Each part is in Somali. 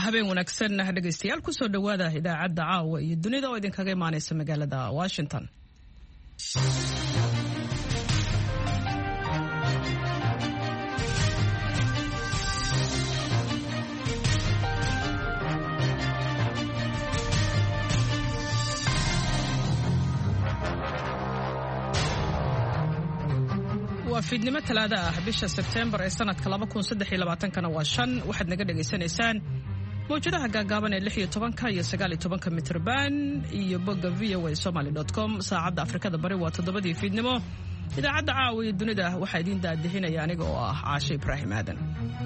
habeen wanaagsan dhegaystayaal ku soo dhawaada idaacadda caawa iyo dunida oo idinkaga imaanaysa magaalada Washington. fiidnimo talaada ah bisha September ee sanadka 2023 waa 5 waxaad naga dhageysanaysaan mowjadaha gaagaaban ee 16 iyo 19 mitir baan iyo bogga voasomali.com saacadda Afrikada Bari waa 7 fiidnimo idaacadda caawa iyo dunida waxa idin daadihinaya aniga oo ah Caashe Ibrahim Aadan.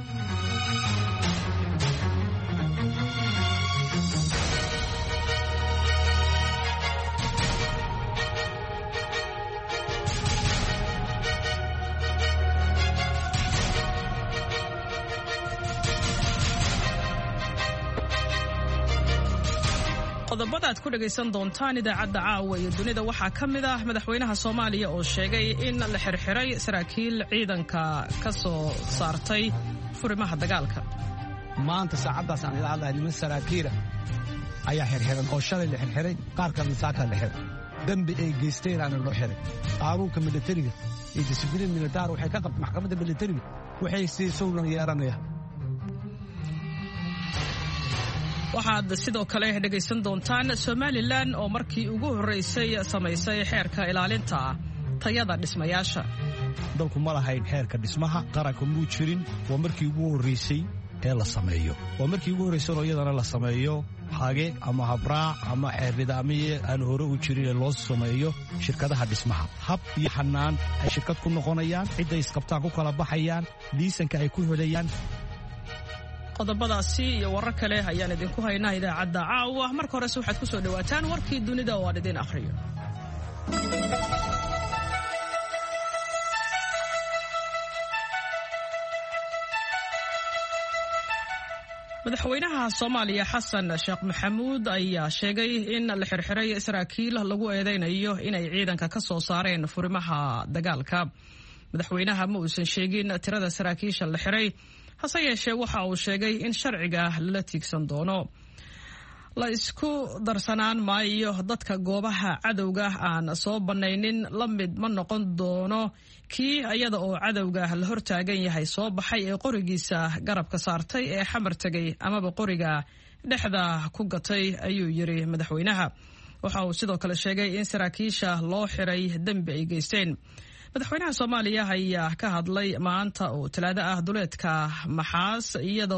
qodobada aad ku dhageysan doontaan idaacadda caawa iyo dunida waxaa ka mid ah madaxweynaha Soomaaliya oo sheegay in la xirxiray saraakiil ciidanka ka soo saartay furimaha dagaalka. maanta saacadaas aan ilaahay niman saraakiil ayaa xirxiran oo shalay la xirxiray qaar ka mid ah la xiray dambi ay geysteen aan loo xiray qaanuunka militariga iyo disciplin military waxay ka qabtay maxkamadda militariga waxay si soo yeeranayaan. waxaad sidoo kale dhageysan doontaan Somaliland oo markii ugu horeysay samaysay xeerka ilaalinta tayada dhismayaasha. dalku ma lahayn xeerka dhismaha qaranka muu jirin waa markii ugu horeysay ee la sameeyo waa markii ugu horeysay oo iyadana la sameeyo hage ama habraac ama xeer nidaamiye aan hore u jirin loo sameeyo shirkadaha dhismaha hab iyo xanaan ay shirkad ku noqonayaan cid ay isqabtaan ku kala baxayaan liisanka ay ku helayaan. qodobadaasi iyo warar kale ayaan idinku haynaa idaacadda caawa. marka hore waxaad ku soo dhawaataan warkii dunida oo aan idin akhriyo. madaxweynaha Soomaaliya Xasan Sheekh Maxamuud ayaa sheegay in la xirxiray saraakiil lagu eedeynayo inay ciidanka ka soo saareen furimaha dagaalka. madaxweynaha ma uusan sheegin tirada saraakiisha la xiray hase yeeshee waxa uu sheegay in sharciga la tiigsan doono. la isku darsanaan maayo dadka goobaha cadowga aan soo banaynin la mid ma noqon doono kii iyada oo cadowga la hortaagan yahay soo baxay ee qorigiisa garabka saartay ee xamar tagay amaba qoriga dhexda ku gatay ayuu yiri madaxweynaha. waxa uu sidoo kale sheegay in saraakiisha loo xiray dambi ay geysteen. madaxweynaha Soomaaliya ayaa ka hadlay maanta oo talaada ah duleedka Maxaas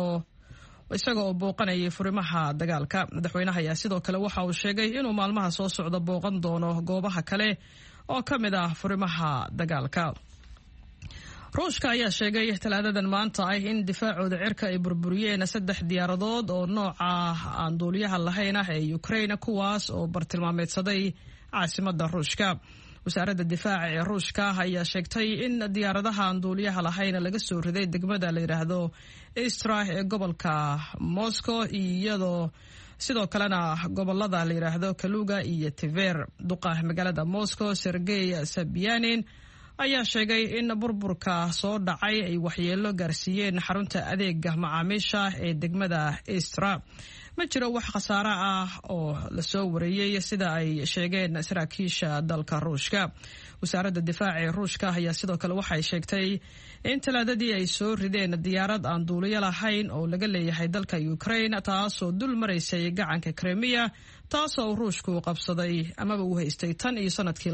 isagoo booqanayay furimaha dagaalka. madaxweynaha ayaa sidoo kale waxa uu sheegay inuu maalmaha soo socda booqan doono goobaha kale oo ka mid ah furimaha dagaalka. ruushka ayaa sheegay talaadadan maanta ah in difaacooda cirka ay burburiyeen 3 diyaaradood oo nooca aan duuliyaha lahayn ah ee Ukraine kuwaas oo bartilmaameedsaday caasimadda Ruushka. wasaaradda difaaca ee Ruushka ayaa sheegtay in diyaaradaha aan duuliyaha lahayn laga soo riday degmada la yiraahdo Istra ee gobolka Moscow iyadoo sidoo kalena gobolada la yiraahdo Kaluga iyo Tver. duqa magaalada Moscow Sergey Sobyanin ayaa sheegay in burburka soo dhacay ay waxyeelo gaarsiiyeen xarunta adeega macaamiisha ee degmada Istra. ma jiro wax khasaare ah oo la soo wareeyay sida ay sheegeen saraakiisha dalka Ruushka. wasaaradda difaaca ee Ruushka ayaa sidoo kale waxay sheegtay in talaadadii ay soo rideen diyaarad aan duuliye lahayn oo laga leeyahay dalka Ukraine taasoo dul maraysay gacanka Crimea taasoo Ruushku qabsaday amaba uu haystay tan iyo sanadkii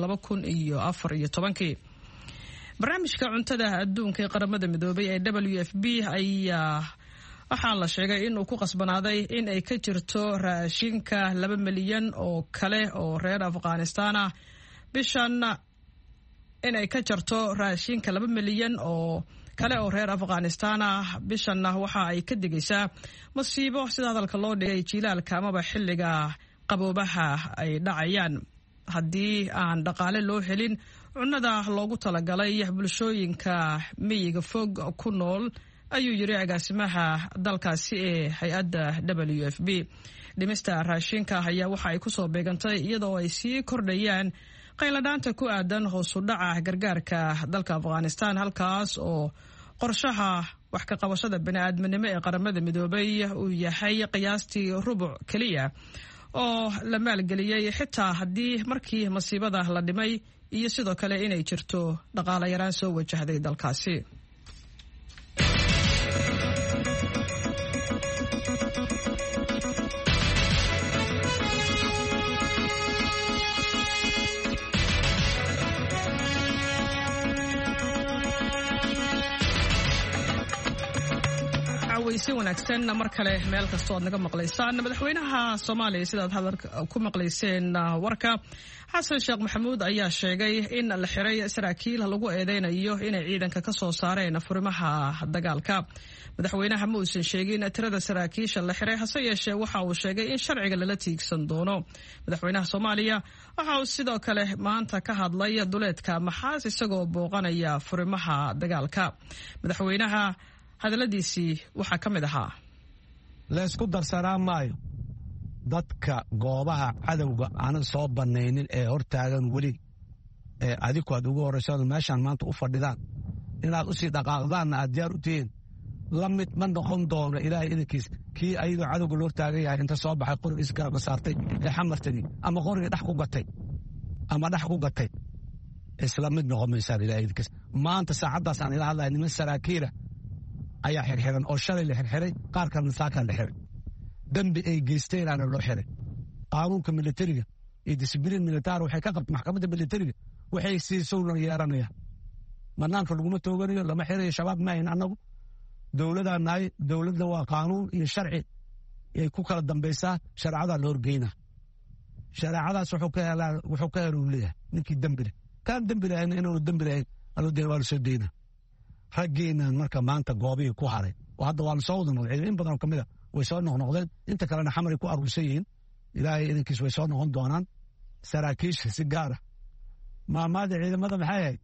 2014. barnaamijka cuntada adduunka ee qaramada midoobay ee WFP ayaa waxaa la sheegay inuu ku qasbanaaday in ay ka jirto raashinka 2 milyan oo kale oo reer Afghanistan ah bishan in ay ka jirto raashinka 2 milyan oo kale oo reer Afghanistan ah bishan waxa ay ka digaysaa masiibo sida hadalka loo dhigay jilaalka amaba xilliga qaboobaha ay dhacayaan haddii aan dhaqaale loo helin cunada loogu talagalay bulshooyinka miyiga fog ku nool ayuu yiri agaasimaha dalkaasi ee hay'adda WFP. dhimista raashinka ayaa waxa ay ku soo beegantay iyadoo ay sii kordhayaan qayladhaanta ku aadan hoos u dhaca gargaarka dalka Afghanistan halkaas oo qorshaha wax ka qabashada bini'aadminimo ee qaramada midoobay uu yahay qiyaastii rubuc keliya oo la maalgeliyey xitaa haddii markii masiibada la dhimay iyo sidoo kale inay jirto dhaqaale yaraan soo wajahday dalkaasi. si wanaagsan mar kale meel kastoo aad naga maqlaysaan. madaxweynaha Soomaaliya sidaad hadalka ku maqlayseen warka Xasan Sheekh Maxamuud ayaa sheegay in la xiray saraakiil lagu eedeynayo inay ciidanka ka soo saareen furimaha dagaalka. madaxweynaha ma uusan sheegin tirada saraakiisha la xiray, hase yeeshee waxa uu sheegay in sharciga lala tiigsan doono. madaxweynaha Soomaaliya waxa uu sidoo kale maanta ka hadlay duleedka Maxaas isagoo booqanaya furimaha dagaalka. madaxweynaha hadaladiisii waxaa ka mid ahaa: laysku darsanaa maayo dadka goobaha cadowga aanan soo bannaynin ee hortaagan weli ee adiku aad ugu horraysado meeshaan maanta u fadhidaan inaad u sii dhaqaaqdaanna aad diyaar u tihiin la mid ma noqon doono ilaahay idinkiis kii ayadoo cadowga loo taagan yahay inta soo baxay qoriga isgarba saartay ee xamartagii ama qoriga dhex ku gatay isla mid noqon maysaan ilaahay idinkiis. maanta saacaddaas aan ila hadlaya niman saraakiila ayaa xirxiran oo shalay la xirxiray, qaar kalena saakaan la xiray. dembi ay geysteen aana loo xiray. qaanuunka militariga iyo discibliin militaar waxay ka qabta maxkamadda militariga waxay siisowlan yeeranayaan. bannaanka laguma tooganayo, lama xirayo. shabaab ma ahin annagu, dowladaan nahay. dowladda waa qaanuun iyo sharci ay ku kala dambaysaa. shareecadaa la horgeynaa. shareecadaas wuxuu ka helo uu leeyahay ninkii dembi leh. kaan dembi lahayn inaanu dembi lahayn alodeen waa la soo deynaa. raggeennan marka maanta goobihii ku haray oo hadda waa la soo wada noqday. in badanoo ka mid a way soo noqnoqdeen, inta kalena xamaray ku aruursan yihiin. ilaahay idinkiis way soo noqon doonaan. saraakiisha si gaara maamaada ciidamada maxay ahayd?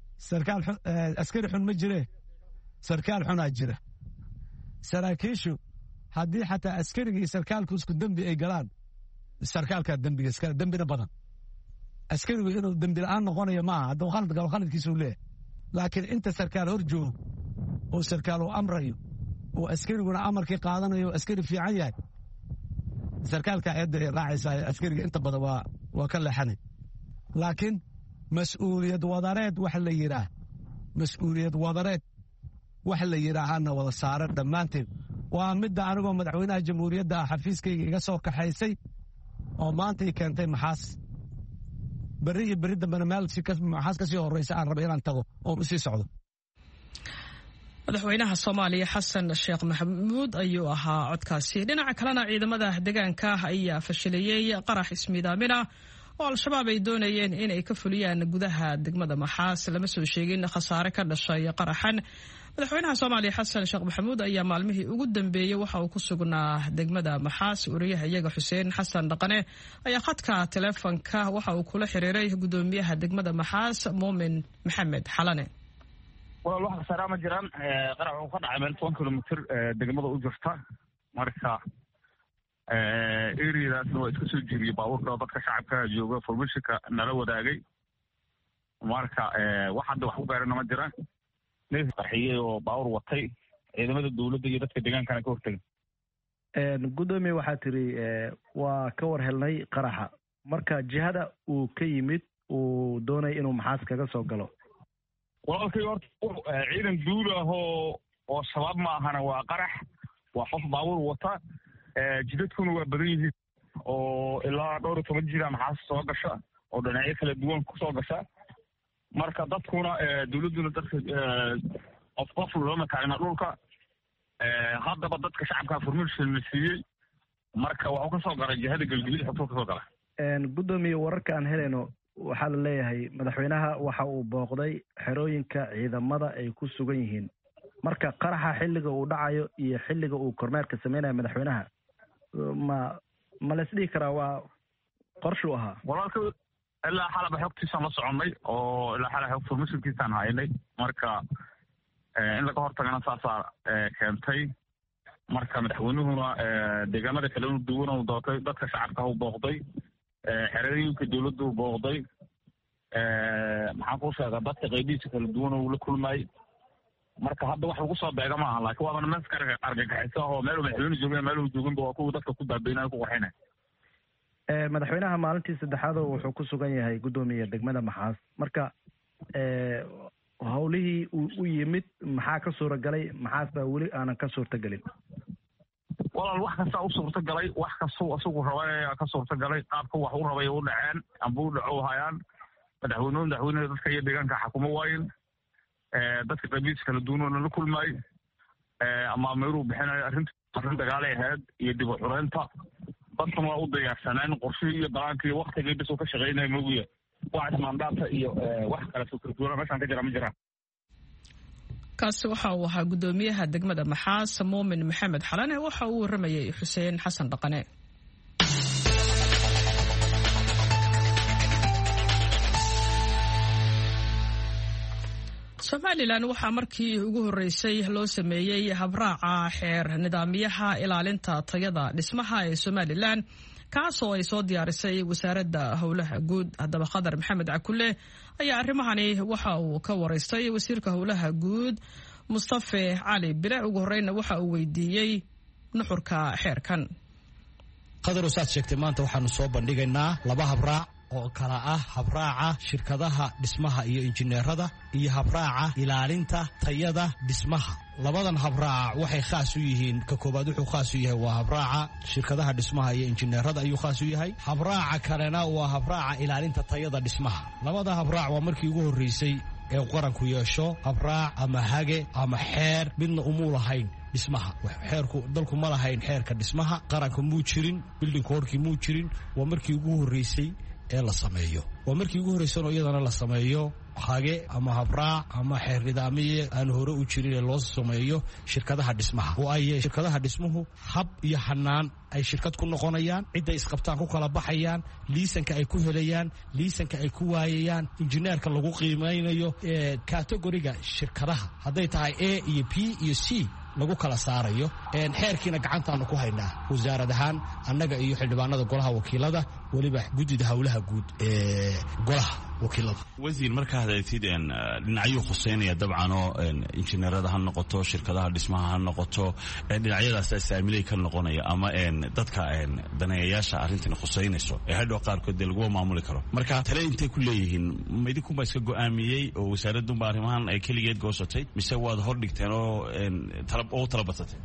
askari xun ma jiree, sarkaal xunaa jira. saraakiishu haddii xataa askariga iyo sarkaalku isku dembi ay galaan, sarkaalkaa dembiga iskale, dembina badan. askarigu inuu dembi la'aan noqonayo maaha, hadduu khalad galo khaladkiisuu leeyahay. laakiin inta sarkaal hor joogo oo sarkaal uu amrayo oo askariguna amarkii qaadanayo askari fiican yahay, sarkaalka eedda ay raacaysaa. askariga inta badan waa ka leexanay. laakiin mas'uuliyad wadareed wax la yidhaahana wada saaran dhammaanteed. waa midda anigoo madaxweynaha jamhuuriyadda ah xafiiskayga iga soo kaxaysay oo maanta ii keentay Maxaas. berri iyo berri dambena meel maxaas ka sii horraysa aan raba inaan tago oon u sii socdo. madaxweynaha Soomaaliya Xasan Sheekh Maxamuud ayuu ahaa codkaasi. dhinaca kalena ciidamada deegaanka ayaa fashiliyey qarax ismiidaamina oo al-shabaab ay doonayeen inay ka fuliyaan gudaha degmada Maxaas. lama soo sheegin khasaare ka dhashay qaraxan. madaxweynaha Soomaaliya Xasan Sheekh Maxamuud ayaa maalmihii ugu dambeeyay waxa uu ku sugnaa degmada Maxaas. wariyaha iyaga Xuseen Xasan Dhaqane ayaa khadka teleefanka waxa uu kula xiriiray gudoomiyaha degmada Maxaas Muumin Maxamed Xalane. walaal wax khasaare ma jiraan. qarax uu ka dhacay meel 10 kilomitir degmada u jirta. marka eriadaasna waa iska soo jiriyey baabuurka dadka shacabka jooga formishinka nala wadaagay. marka wax hadda wax u gaarana ma jiraan. neef qarxiyey oo baawur watay ciidamada dowladda iyo dadka deegaankana ka hortagay. gudoomiye waxaa tiri waa ka war helnay qaraxa, marka jihada uu ka yimid uu doonay inuu Maxaas kaga soo galo. walaalkay horta ciidan duul ah oo shabaab ma ahana, waa qarax, waa qof baawur wata. jidadkuna waa badan yihiin oo ilaa 12 jira Maxaas soo gasha oo dhinacyo kala duwan ku soo gasha. marka dadkuna dowladuna dadka qof looma taagna dhulka. haddaba dadka shacabka formishin la siiyey. marka waxuu ka soo galay jihada galgudud xogtuu ka soo galay. gudoomiye wararka aan helayno waxaa la leeyahay madaxweynaha waxa uu booqday xerooyinka ciidamada ay ku sugan yihiin. marka qaraxa xilliga uu dhacayo iyo xilliga uu kormeerka samaynayo madaxweynaha ma la isdhihi karaa waa qorshuu ahaa? walaalka ilaa xalaba xogtiisaan la soconnay oo ilaa xala xog formishinkiisaan haynay. marka in laga hortagana saasaa keentay. marka madaxweynuhuna deegaanada kale u duwan u doortay, dadka shacabka u booqday, xerooyinka dowladda u booqday. maxaan kuu sheegaa dadka qaybihiisa kala duwan uu la kulmayay. marka hadda wax lagu soo beega maaha laakiin waaba nimanka argagixisa oo meel madaxweyne joogin meel jooginba waa kuwa dadka ku baabeynaya ku qorxinaya. Madaxweynaha maalintii saddexaad wuxuu ku sugan yahay guddoomiye degmada Maxaas, marka howlihii u yimid maxaa ka suuragalay, maxaas baa weli aanan ka suurtagelin? walaal wax kasta u suurtagalay, wax kastoo isagu rabay ka suurtagalay, qaabka wax u rabay u dhaceen amba u dhaco hayaan madaxweynaha dadka iyo deegaanka xakumo waayeen, dadka qabiis kala duwan la kulmay ama meeru bixinay arrin dagaal ay ahayd iyo dib u xureynta dadkan waa u diyaarsaneen qorshihii iyo balaanka iyo waqtigii bis uu ka shaqeynaya moogiye wax mandaata iyo wax kala fikirdoona meeshaan ka jira ma jiraan. kaasi waxa uu ahaa guddoomiyaha degmada Maxaas Muumin Maxamed Xalane, waxa uu waramayay Xuseen Xasan Dhaqane. Somaliland waxaa markii ugu horeysay loo sameeyay habraaca xeer nidaamyaha ilaalinta tayada dhismaha ee Somaliland kaasoo ay soo diyaarisay wasaaradda howlaha guud. Haddaba Khadar Maxamed Cakulle ayaa arrimahani waxa uu ka wareystay wasiirka howlaha guud Mustafa Cali Bile. Ugu horeyna waxa uu weydiiyey nuxurka xeerkan. Khadar, saad sheegtay maanta waxaanu soo bandhigaynaa laba habraac oo kala ah habraaca shirkadaha dhismaha iyo injineerada iyo habraaca ilaalinta tayada dhismaha. labadan habraac waxay khaas u yihiin. ka koobaad wuxuu khaas u yahay waa habraaca shirkadaha dhismaha iyo injineerada ayuu khaas u yahay. habraaca kalena waa habraaca ilaalinta tayada dhismaha. labada habraac waa markii ugu horeysay ee qaranku yeesho habraac ama hage ama xeer midna umuu lahayn dhismaha. xeerku dalku ma lahayn xeerka dhismaha, qaranka muu jirin, building code-kii muu jirin. waa markii ugu horeysay ee la sameeyo. waa markii ugu horeysan oo iyadana la sameeyo hage ama habraac ama xeer nidaamiye aan hore u jirin ee loo sameeyo shirkadaha dhismaha. oo ay shirkadaha dhismuhu hab iyo hanaan ay shirkad ku noqonayaan, cidday isqabtaan ku kala baxayaan, liisanka ay ku helayaan, liisanka ay ku waayayaan, injineerka lagu qiimeynayo kategoriga shirkadaha hadday tahay A iyo B iyo C lagu kala saarayo. xeerkiina gacantaanu ku haynaa wasaarad ahaan annaga iyo xildhibaanada golaha wakiilada, weliba guddida howlaha guud ee golaha wakiilada. wasiir, markaa hadaytid dhinacyo khuseynaya dabcan oo injineerada ha noqoto, shirkadaha dhismaha ha noqoto, dhinacyadaas saamilay ka noqonaya ama dadka daneeyayaasha arrintan khuseynayso ee hadhow qaarkood dee laguma maamuli karo. marka tale intay ku leeyihiin ma idinkunba iska go'aamiyey oo wasaaradunba arrimahan ay keligeed goosatay, mise waad hor dhigteen oo tala badsatay?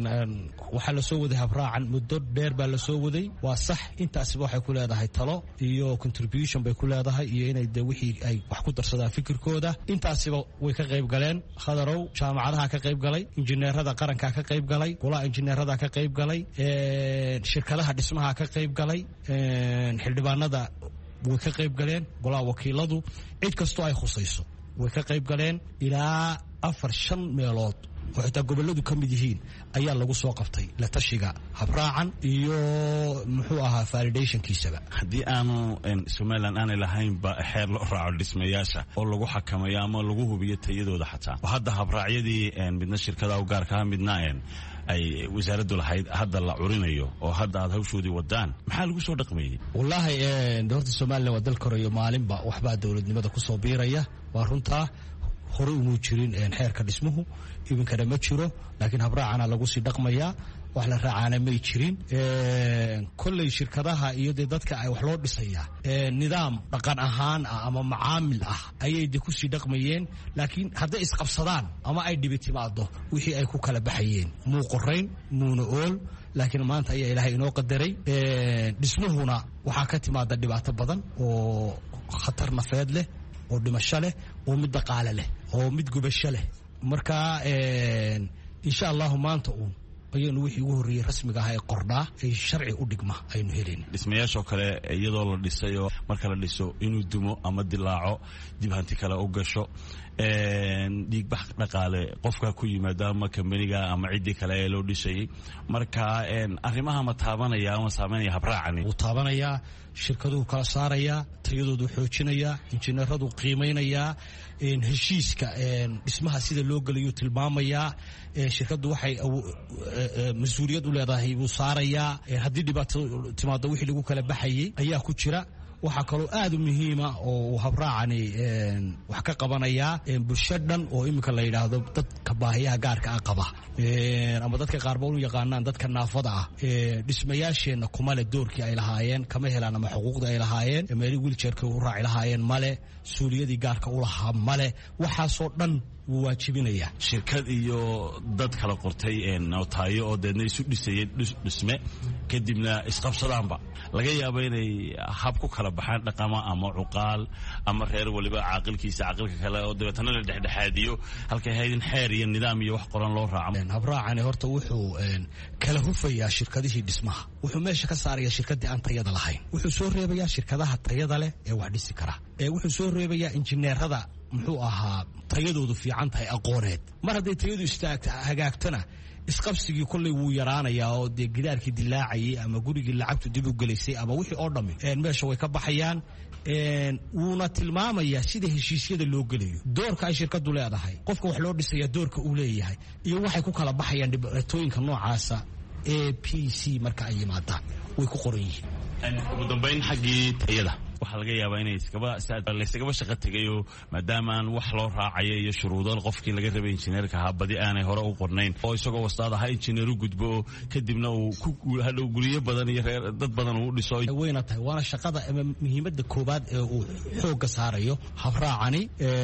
waxaa la soo waday habraacan muddo dheer baa la soo waday. waa sax, intaasiba waxay ku leedahay talo iyo contribution bay ku leedahay iyo inay de wixii ay wax ku darsadaan fikirkooda. intaasiba way ka qayb galeen. Khadarow, jaamacadaha ka qayb galay, injineerada qaranka ka qayb galay, golaha injineerada ka qayb galay, shirkadaha dhismaha ka qayb galay, xildhibaanada way ka qayb galeen, golaha wakiiladu, cid kastoo ay khusayso way ka qayb galeen. ilaa 4-5 meelood oo xitaa gobolladu ka mid yihiin ayaa lagu soo qabtay la tashiga habraacan iyo muxuu ahaa validationkiisaba. haddii aanu Somaliland aanay lahaynba xeer loo raaco dhismayaasha oo lagu xakameeyo ama lagu hubiyo tayadooda xataa, hadda habraacyadii midna shirkadaha u gaarka ah midna ay wasaaraddu lahayd hadda la curinayo oo hadda aad hawshoodii wadaan, maxaa lagu soo dhaqmeeyey? wallaahi horta Somaliland waa dal korayo, maalinba waxbaa dowladnimada ku soo biiraya. waa runtaa hore umuu jirin xeerka dhismuhu, iminkana ma jiro, laakiin habraacana lagu sii dhaqmayaa. wax la raacaana may jirin. kolley shirkadaha iyo dee dadka ay wax loo dhisayaa nidaam dhaqan ahaan ah ama macaamil ah ayay de kusii dhaqmayeen. laakiin hadday isqabsadaan ama ay dhibi timaado wixii ay ku kala baxayeen muu qorayn, muuna ool. laakiin maanta ayaa ilaahay inoo qadaray. dhismuhuna waxaa ka timaada dhibaato badan oo khatar nafeed leh, oo dhimasho leh, oo mid dhaqaale leh, oo mid gubasho leh. marka insha allahu maanta ayaynu wixii ugu horreeyey rasmiga ah ee qordhaa ay sharci u dhigma aynu helin. dhismayaashoo kale iyadoo la dhisay oo marka la dhiso inuu dumo ama dilaaco, dib hanti kale u gasho, dhiigbax dhaqaale qofka ku yimaada ama kambaniga ama ciddii kale ee loo dhisayay. marka arrimaha ma taabanaya ama saameynaya habraacani? wuu taabanayaa. shirkaduhu kala saarayaa, tayadoodu xoojinayaa, injineeradu qiimaynayaa, heshiiska dhismaha sida loo gelayo tilmaamayaa. shirkaddu waxay mas-uuliyad u leedahay buu saarayaa. haddii dhibaato timaado wixii lagu kala baxayay ayaa ku jira. waxaa kaloo aad u muhiima oo habraacani wax ka qabanaya bulsho dhan oo iminka la yidhaahdo dadka baahiyaha gaarka ah qaba ama dadka qaarba u yaqaanaan dadka naafada ah dhismayaasheenna kuma le doorkii ay lahaayeen kama helaan ama xuquuqdii ay lahaayeen meelii wiiljeerka u raaci lahaayeen male suuliyadii gaarka u lahaa male waxaasoo dhan wuu waajibinaya shirkad iyo dad kala qortay nootaayo oo deedna isu dhisayay dhisme kadibna isqabsadaanba laga yaabo inay hab ku kala baxaan dhaqama ama cuqaal ama reer waliba caaqilkiisa caaqilka kale oo dabeetana la dhexdhexaadiyo halkay haydin xeer iyo nidaam iyo wax qoran loo raaco habraacani horta wuxuu kala hufayaa shirkadihii dhismaha wuxuu meesha ka saarayaa shirkadii aan tayada lahayn wuxuu soo reebayaa shirkadaha tayada leh ee wax dhisi kara wuxuu soo reebayaa injineerada muxuu ahaa tayadoodu fiican tahay aqooneed mar hadday tayadu hagaagtana isqabsigii kolley wuu yaraanayaa oo dee gidaarkii dilaacayay ama gurigii lacagtu dib u gelaysay ama wixii oo dhammi meesha way ka baxayaan wuuna tilmaamayaa sida heshiisyada loo gelayo doorka ay shirkadu leedahay qofka wax loo dhisaya doorka uu leeyahay iyo waxay ku kala baxayaan dhibaatooyinka noocaasa APC marka ay yimaadaan way ku qoran yihiin ugu dambayn xaggii tayada waxaa laga yaabaa inay laysagaba shaqo tegayo maadaama aan wax loo raacayo iyo shuruudo qofkii laga rabay injineerka ahaa badi aanay hore u qornayn oo isagoo wastaad ahaa injineer u gudbo kadibna uu hadhow guryo badan iyo dad badan uu dhiso wayna tahay waana shaqada ama muhiimadda koobaad ee uu xoogga saarayo habraacani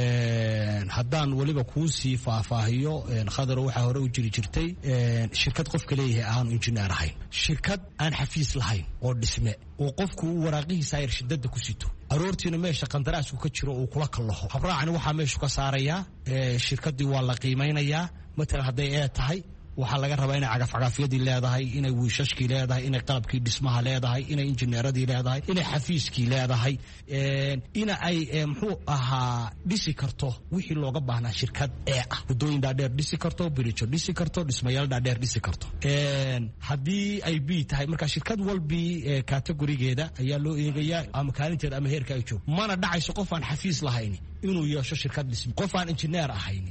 haddaan weliba kuu sii faahfaahiyo khadar waxaa hore u jiri jirtay shirkad qofka leeyahay aanu injineer ahayn shirkad aan xafiis lahayn oo dhisme oo qofku uu waraaqihiisa ayr shidada ku sito aroortiina meesha qandaraasku ka jiro uu kula kallaho habraacani waxaa meeshu ka saarayaa shirkadii waa la qiimaynayaa matalan hadday tahay waxaa laga rabaa inay cagafcagafyadii leedahay inay wiishashkii leedahay inay qalabkii dhismaha leedahay inay injineeradii leedahay inay xafiiskii leedahay ina ay muxuu ahaa dhisi karto wixii looga baahnaa shirkad ah waddooyin dhaadheer dhisi karto birijo dhisi karto dhismayaal dhaadheer dhisi karto haddii ay b tahay marka shirkad walbii kategorigeeda ayaa loo eegayaa ama kaalinteeda ama heerka ay joogto mana dhacayso qof aan xafiis lahayn inuu yeesho shirkad dhisme qof aan injineer ahayn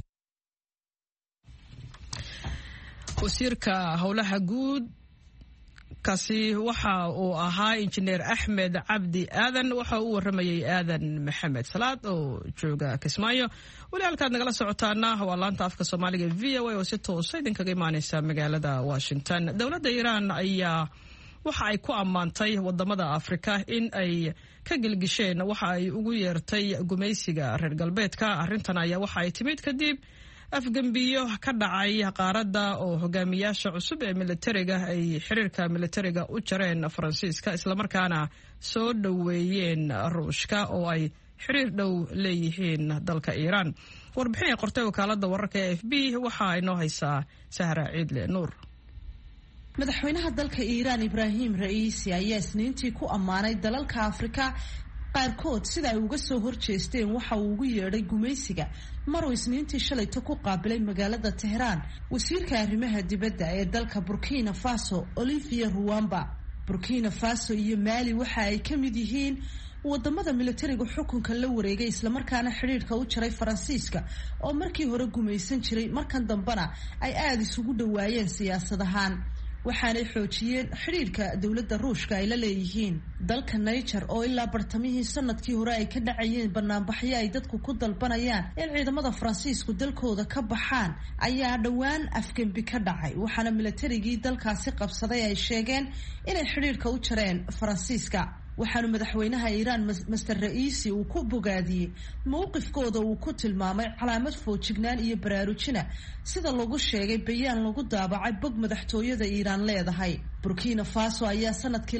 wasiirka howlaha guud kaasi waxa uu ahaa injineer Axmed Cabdi Aadan waxa uu waramayay Aadan Maxamed Salaad oo jooga Kismaayo wali halkaad nagala socotaana waa laanta afka Soomaaliga VOA oo si toos ah idinkaga imaanaysa magaalada Washington dawladda Iran ayaa waxa ay ku amaantay wadamada Afrika in ay ka gilgisheen waxa ay ugu yeertay gumaysiga reer galbeedka arrintan ayaa waxa ay timid kadib afgambiyo ka dhacay qaaradda oo hogaamiyaasha cusub ee militariga ay xiriirka militariga u jareen Faransiiska isla markaana soo dhaweeyeen Ruushka oo ay xiriir dhow leeyihiin dalka Iran warbixin qortay wakaaladda wararka ee AFP waxa ay noo haysaa Sahra Ciidle Nuur madaxweynaha dalka Iran Ibrahim Raisi ayaa isniintii ku amaanay dalalka Afrika qaarkood sida ay uga soo horjeesteen waxa uu ugu yeedhay gumaysiga maruu isniintii shalayto ku qaabilay magaalada Tehran wasiirka arrimaha dibadda ee dalka Burkina Faso Olivier Ruwamba Burkina Faso iyo Mali waxa ay ka mid yihiin wadamada militariga xukunka la wareegay isla markaana xiriirka u jaray Faransiiska oo markii hore gumaysan jiray markan dambana ay aad isugu dhawaayeen siyaasad ahaan waxaanay xoojiyeen xiriirka dawladda Ruushka ay la leeyihiin dalka Niger oo ilaa bartamihii sanadkii hore ay ka dhacayeen banaanbaxyo ay dadku ku dalbanayaan in ciidamada Faransiisku dalkooda ka baxaan ayaa dhawaan afgembi ka dhacay waxaana militarigii dalkaasi qabsaday ay sheegeen inay xiriirka u jareen Faransiiska waxaanu madaxweynaha Iran Mr. Raisi uu ku bogaadiyey mowqifkooda uu ku tilmaamay calaamad foojignaan iyo baraarujina sida lagu sheegay bayaan lagu daabacay bog madaxtooyada Iran leedahay Burkina Faso ayaa sanadkii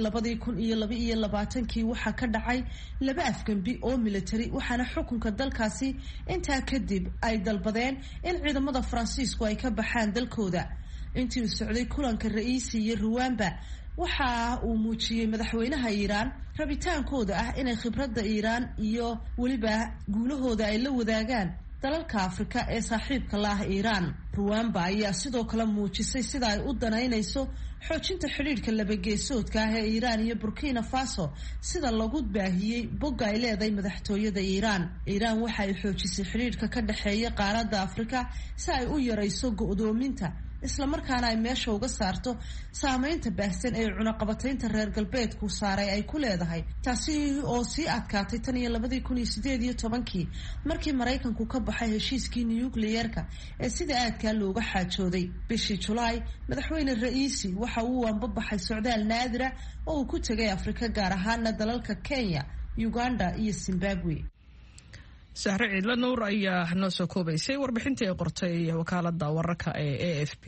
2022 waxa ka dhacay laba afgambi oo military waxaana xukunka dalkaasi intaa kadib ay dalbadeen in ciidamada Faransiisku ay ka baxaan dalkooda intii uu socday kulanka Raisi iyo Ruwamba waxa uu muujiyay madaxweynaha Iran rabitaankooda ah inay khibradda Iran iyo waliba guulahooda ay la wadaagaan dalalka Afrika ee saaxiibka la ah Iran Ruwamba ayaa sidoo kale muujisay sida ay u danaynayso xoojinta xiriirka labageesoodka ah ee Iran iyo Burkina Faso sida lagu baahiyay bogga ay leedahay madaxtooyada Iran waxa ay xoojisay xiriirka ka dhaxeeya qaaradda Afrika si ay u yareyso go'doominta islamarkaana ay meesha uga saarto saameynta baahsan ee cunaqabataynta reer galbeedku saaray ay ku leedahay, taasi oo sii adkaatay tan iyo 2018 markii Maraykanku ka baxay heshiiskii nukliyeerka ee sida aadkaa looga xaajooday. Bishii Julaay, madaxweyne Ra'iisi waxa uu anbabaxay socdaal naadira oo uu ku tegay Afrika, gaar ahaana dalalka Kenya, Uganda iyo Zimbabwe. Sahre Ciidla Nuur ayaa noo soo koobaysay warbixintii ay qortay wakaaladda wararka ee AFP.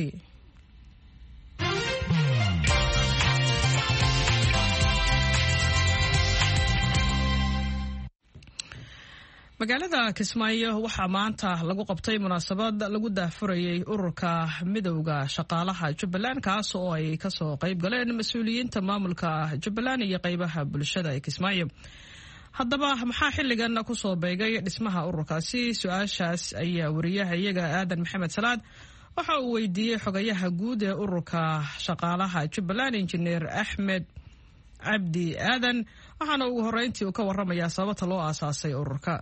magaalada Kismaayo waxaa maanta lagu qabtay munaasabad lagu daahfurayay ururka midowga shaqaalaha Jubbaland, kaas oo ay kasoo qayb galeen mas'uuliyiinta maamulka Jubbaland iyo qaybaha bulshada ee Kismaayo. haddaba maxaa xilligan ku soo beegay dhismaha ururkaasi? su-aashaas ayaa wariyahayaga Aadan Maxamed Salaad waxa uu weydiiyey xogayaha guud ee ururka shaqaalaha Jubbaland, injineer Axmed Cabdi Aadan, waxaana ugu horeyntii uu ka waramayaa sababta loo aasaasay ururka.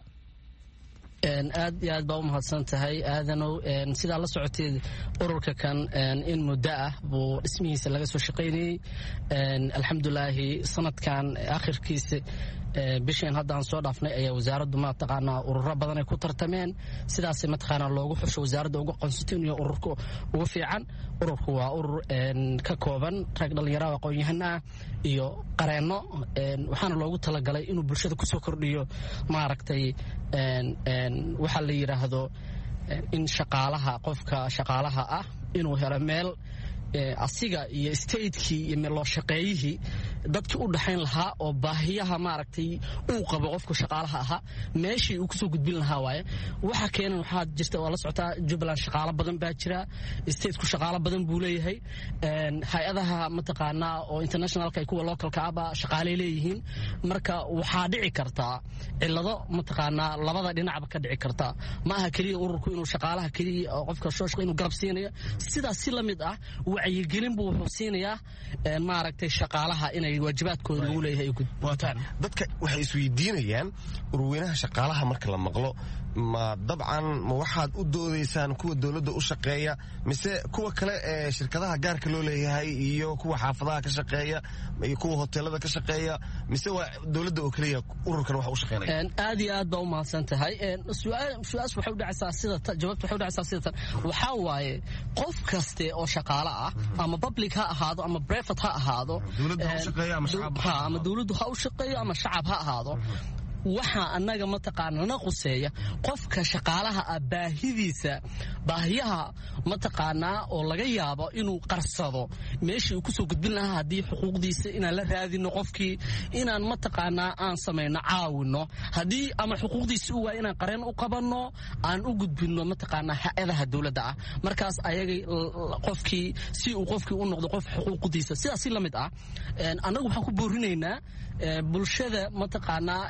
aad iyo aad baa u mahadsan tahay aadanow. sidaa la socoteed ururka kan in muddo ah buu dhismihiisa laga soo shaqaynayey. alxamdulilaahi sanadkan akhirkiisa bishan hadda aan soo dhaafnay ayaa wasaaraddu mataqaanaa ururo badan ay ku tartameen, sidaas mataqaanaa loogu xusho wasaaradda uga qonsatin iyo ururka ugu fiican. ururku waa urur ka kooban rag dhalinyaro aqoon-yahan ah iyo qareenno, waxaana loogu talagalay inuu bulshada kusoo kordhiyo maaragtay waxaa la yidhaahdo in shaqaalaha qofka shaqaalaha ah inuu helo meel asiga iyo statekii iyo loo shaqeeyihii dadkii u dhaxayn lahaa oo baahiyaha maaragtay uu qabo qofka shaqaalaha ahaa meeshii uu kusoo gudbin lahaa waaye. waxa keenan waxaa jirta waa la socotaa Jubbaland shaqaalo badan baa jira, stateku shaqaalo badan buu leeyahay, hay-adaha mataqaanaa oo internationalka iyo kuwa localka ahba shaqaalay leeyihiin. marka waxaa dhici kartaa cillado mataqaanaa labada dhinacba ka dhici kartaa, ma aha keliya ururku inuu shaqaalaha keliya oo qofka shaqo inuu garab siinayo, sidaas si la mid ah wacyigelin buu wuxuu siinayaa maaragtay shaqaalaha inay waajibaadkooda lagu leeyahay ay gudbaan. dadka waxay isweydiinayaan ururweynaha shaqaalaha marka la maqlo, ma dabcan ma waxaad u doodaysaan kuwa dowladda u shaqeeya mise kuwa kale ee shirkadaha gaarka loo leeyahay iyo kuwa xaafadaha ka shaqeeya iyo kuwa hoteelada ka shaqeeya, mise waa dowladda oo kaliya ururkan wax u shaqeynaya? aad iyo aad baa u mahadsan tahay. su-aas waxay u dhacaysaa sida jawaabtu waxay u dhacaysaa sida tan. waxaa waaye qof kaste oo shaqaale ah ama public ha ahaado ama private ha ahaado, ama dowladdu ha u shaqeeyo ama shacab ha ahaado, waxaa annaga mataqaana na quseeya qofka shaqaalaha ah baahiyaha mataqaanaa oo laga yaabo inuu qarsado meeshii uu kusoo gudbin lahaa, haddii xuquuqdiisa inaan la raadino qofkii, inaan mataqaanaa aan samayno caawino, haddii ama xuquuqdiisa u waay inaan qareen u qabanno, aan u gudbinno mataqaanaa hay-adaha dowladda ah. markaas ayagay qofkii si uu qofkii u noqdo qof xuquuqdiisa sidaas si la mid ah. annagu waxaan ku boorinaynaa bulshada mataqaanaa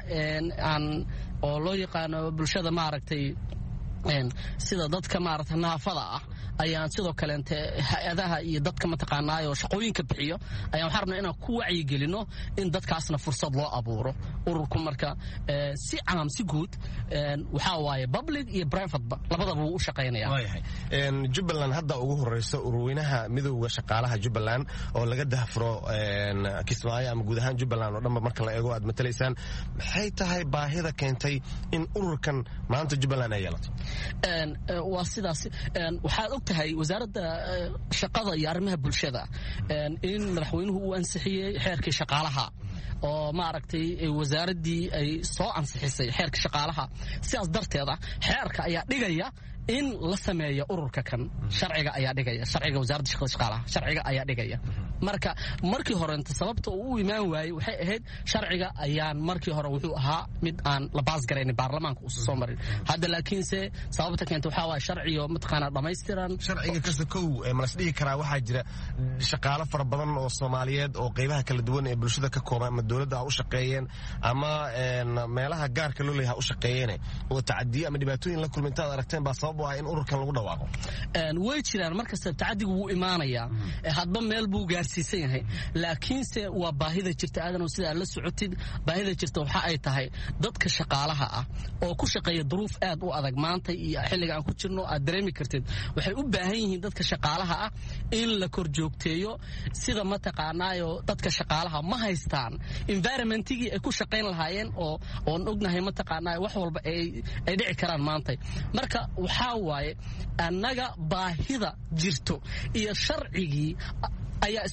oo loo yaqaano bulshada maaragtay sida dadka maaragtay naafada ah, ayaan sidoo kaleente hay-adaha iyo dadka mataqaanaa oo shaqooyinka bixiyo ayaan waxaan rabnaa inaan ku wacyigelino in dadkaasna fursad loo abuuro. ururku marka si caam si guud waxaa waaye public iyo private labadaba wuu u shaqaynaya. Jubbaland hadda ugu horeysa ururweynaha midowga shaqaalaha Jubbaland oo laga dahfuro Kismaayo ama guud ahaan Jubbaland oo dhanba marka la eego aad matalaysaan, maxay tahay baahida keentay in ururkan maanta Jubbaland ay yeelato? waa sidaas. waxaad og tahay wasaaradda shaqada iyo arrimaha bulshada in madaxweynuhu uu ansixiyey xeerkii shaqaalaha oo maaragtay wasaaraddii ay soo ansixisay xeerka shaqaalaha. sidaas darteeda xeerka ayaa dhigaya in la sameeyo ururka kan. sharciga ayaa dhigaya, sharciga wasaaradda shaqada shaqaalaha sharciga ayaa dhigaya. marka markii horenta sababta uu u imaan waayey waxay ahayd sharciga ayaan markii hore wuxuu ahaa mid aan la baasgaraynin, baarlamaanka uusan soo marin. hadda laakiinse sababta keenta waxaa waaye sharciyo mataqaanaa dhammaystiran. sharciga kasta kow malas dhihi karaa waxaa jira shaqaalo fara badan oo Soomaaliyeed oo qaybaha kala duwan ee bulshada ka kooban, ama dowladda ha u shaqeeyeen ama meelaha gaarka loo leeyahay ha u shaqeeyeen, oo tacadiyo ama dhibaatooyin la kulmay intaad aragteen baa sabab u ah in ururkan lagu dhawaaqo. way jiraan markasta tacadigu wuu imaanayaa, hadba meel buu gaarsiin gaarsiisan yahay laakiinse waa baahida jirta aadan sida la socotid baahida jirta waxa ay tahay dadka shaqaalaha ah oo ku shaqeeya duruuf aad u adag maanta iyo xilliga aan ku jirno aad dareemi kartid waxay u baahan yihiin dadka shaqaalaha ah in la kor joogteeyo sida ma taqaanaayo dadka shaqaalaha ma haystaan environmentigii ay ku shaqayn lahaayeen oo oon ognahay ma taqaanaayo wax walba ay dhici karaan maanta marka waxaa waaye annaga baahida jirto iyo sharcigii ayaa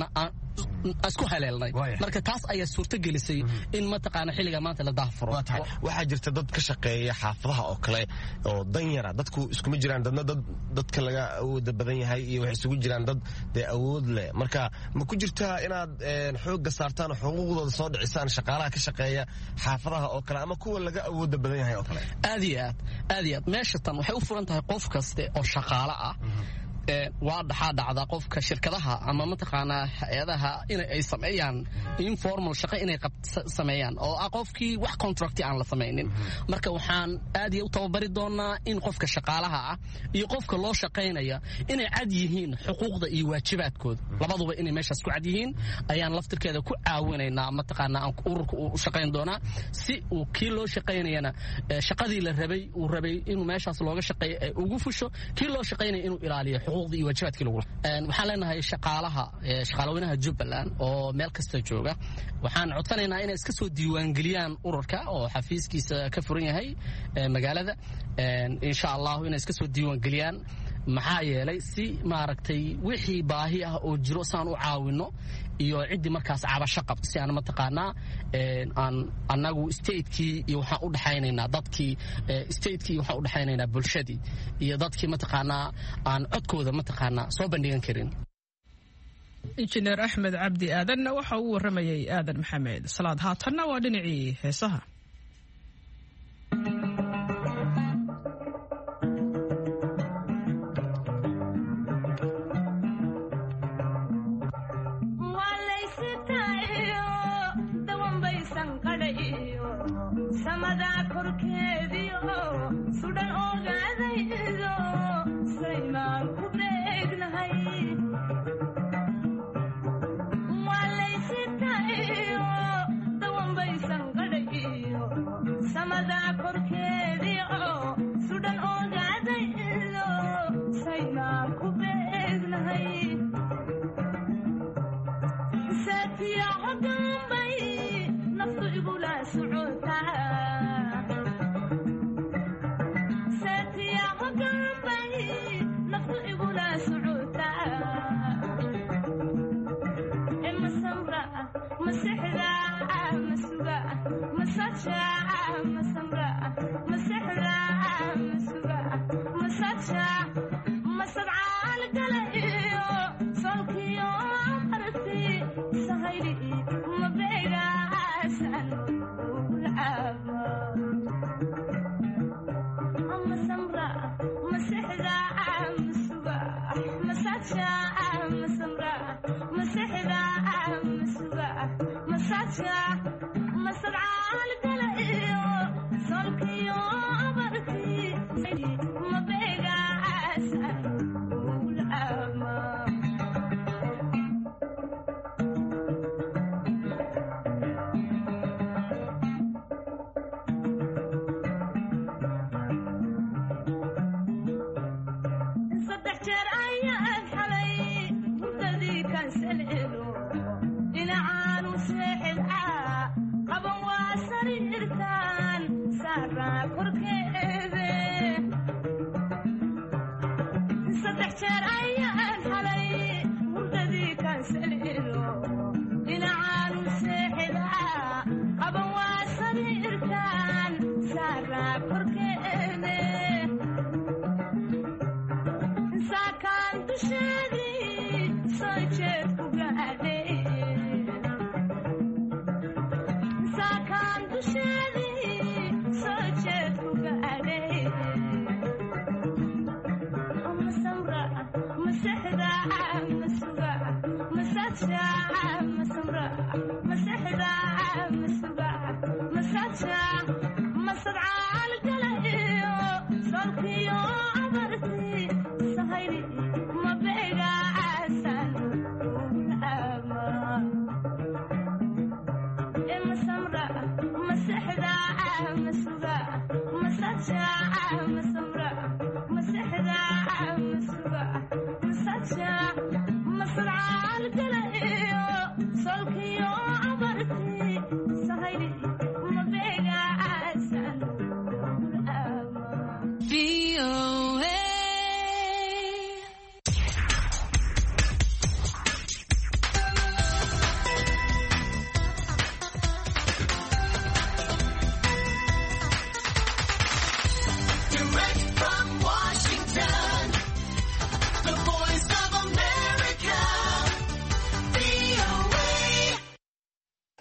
isku haleelnay marka taas ayaa suurto gelisay in ma taqaana xilliga maanta la daafuro waxaa jirta dad ka shaqeeya xaafadaha oo kale oo danyara dadku iskuma jiraan dadka laga awooda badan yahay iyo waxay isugu jiraan dad dee awood leh marka ma ku jirtaa inaad xoogga saartaan xuquuqdooda soo dhicisaan shaqaalaha ka shaqeeya xaafadaha oo kale ama kuwa laga awooda badan yahay oo kale aad iyo aad meesha tan waxay u furan tahay qof kaste oo shaqaale ah waa dhaxaa dhacda qofka shirkadaha ama mataqaanaa hay-adaha inay sameeyaan informal shaqo inay sameeyaan oo ah qofkii wax contracti aan la samaynin marka waxaan aad iyo u tababari doonaa in qofka shaqaalaha ah iyo qofka loo shaqaynaya inay cad yihiin xuquuqda iyo waajibaadkooda labaduba inay meeshaas ku cad yihiin ayaan laftirkeeda ku caawinaynaa mataqaanaa aan ururka u shaqayn doonaa si uu kii loo shaqaynayana shaqadii la rabay uu rabay inuu meeshaas looga shaqeeyo ay ugu fusho kii loo shaqaynaya inuu ilaaliyo waxaan leenahay shaqaalaweynaha Jubbaland oo meel kasta jooga waxaan codsanaynaa inay iska soo diiwaangeliyaan ururka oo xafiiskiisa ka furan yahay magaalada insha Allah inay iska soo diiwaangeliyaan maxaa yeelay si maaragtay wixii baahi ah oo jiro saan u caawino iyo cidii markaas cabasho qabto si aan mataqaanaa aan anagu state-kii iyo waxaan u dhaxaynaynaa dadkii state-kii waxaan u dhaxaynaynaa bulshadii iyo dadkii mataqaanaa aan codkooda mataqaanaa soo bandhigan karin injineer Axmed Cabdi Aadan waxa uu waramayay Aadan Maxamed salaad haatanna waa dhinacii heesaha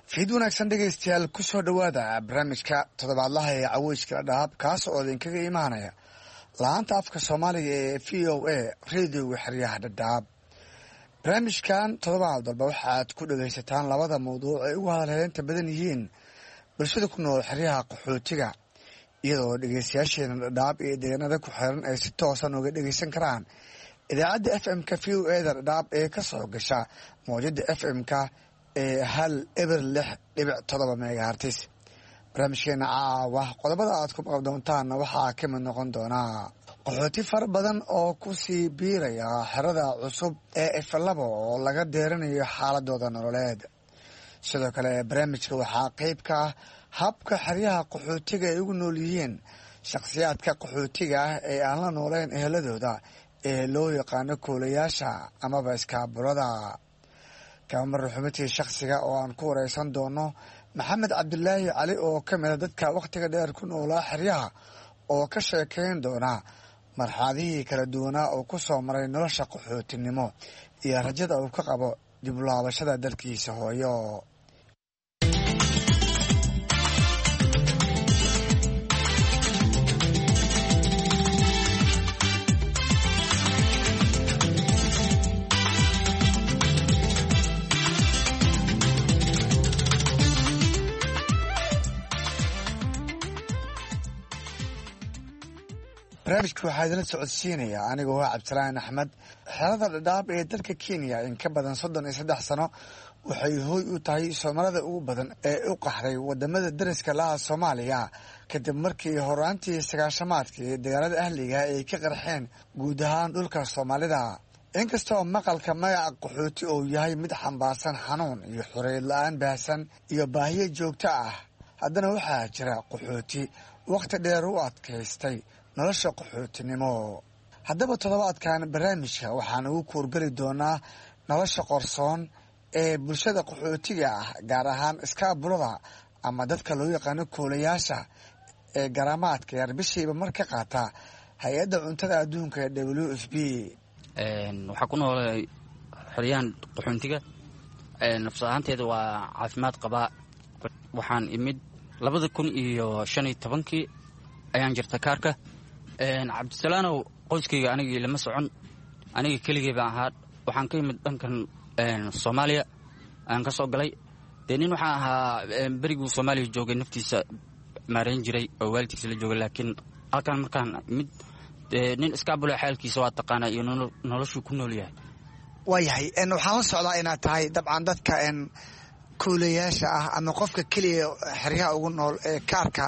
fiid wanaagsan dhegaystayaal ku soo dhowaada barnaamijka toddobaadlaha ee caweyska dhadhaab kaas oo idinkaga imaanaya laanta afka soomaaliga ee v o a radioga xeryaha dhadhaab barnaamijkan toddobaad walba waxaad ku dhagaysataan labada mawduuc ay ugu hadalheynta badan yihiin bulshada ku nool xeryaha qaxootiga iyadoo dhegaystayaasheena dhadhaab iyo deegaanada ku xiran ay si toosan uga dhagaysan karaan idaacadda f m-ka v o eda dhadhaab ee ka soo gasha mawjada f m-ka ee 106.7 megahertis barnaamijkeena caawa qodobada aad ku maqal doontaanna waxaa ka mid noqon doonaa qaxooti fara badan oo kusii biiraya xerada cusub ee ifalabo oo laga deeranayo xaaladooda nololeed sidoo kale barnaamijka waxaa qeyb ka ah habka xeryaha qaxootiga ay ugu nool yihiin shakhsiyaadka qaxootiga ah ee aan la nooleyn eheladooda ee loo yaqaano koolayaasha amaba iskaabulada kamar xubintii shakhsiga oo aan ku wareysan doono maxamed cabdilaahi cali oo ka mida dadka wakhtiga dheer ku noolaa xeryaha oo ka sheekeyn doona marxaladihii kala duwanaa oo ku soo maray nolosha qaxootinimo iyo rajada uu ka qabo dib u laabashada dalkiisa hooyo. barnaamijka waxaa idinla socodsiinaya anigoo ah cabdisalaan axmed. xerada dhadhaab ee dalka kenya in ka badan 33 sano waxay hooy u tahay soomaalida ugu badan ee u qaxday wadamada dariska laha soomaaliya kadib markii horaantii 9-maadkii dagaalada ahliga ay ka qarxeen guud ahaan dhulka soomaalida. inkastoo maqalka magaca qaxooti uu yahay mid xambaarsan xanuun iyo xoreyd la-aan baahsan iyo baahiyo joogto ah, haddana waxaa jira qaxooti wakhti dheer u adkaystay nolosha qaxootinimo. haddaba toddobaadkan barnaamijka waxaan ugu kuurgeli doonaa nolosha qorsoon ee bulshada qaxootiga ah, gaar ahaan iskaabulada ama dadka loo yaqaano koolayaasha ee garaamaadka yar bishiiba mar ka qaata hay-adda cuntada adduunka ee WFP. waxaa ku noolay xeryahan qaxoontiga nafs ahaanteeda waa caafimaad qabaa. waxaan imid 2015 ayaan jirta kaarka. cabdisalaanow qoyskayga anigii lama socon, aniga keligay baan ahaa. waxaan ka imid dhankan soomaaliya aan ka soo galay. dee nin waxaan ahaa beriguu soomaaliya joogay naftiisa maarayn jiray oo waalidkiisa la joogay, laakiin halkan markaan imid nin iskaabula xaalkiisa waa taqaanaa iyo noloshuu ku nool yahay. waayahay waxaan la socdaa inaad tahay dabcan dadka koolayaasha ah ama qofka keliya xeryaha ugu nool ee kaarka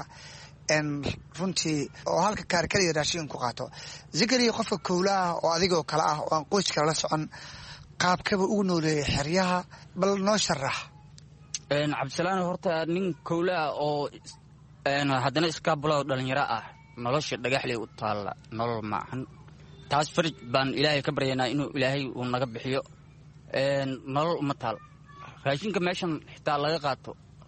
runtii oo halka kaar keliya raashin ku qaato. zikriya qofka kowlaha oo adigoo kale ah oo aan qoyska la socon qaabkaba ugu nooleeyay xeryaha, bal noo sharax. cabdisalaano horta nin kowlaha oo haddana iskaabula oo dhalinyaro ah nolosha dhagaxley u taalla nolol maahan. taas farij baan ilaahay ka baryaynaa inuu ilaahay uu naga bixiyo. nolol uma taal. raashinka meeshan xitaa laga qaato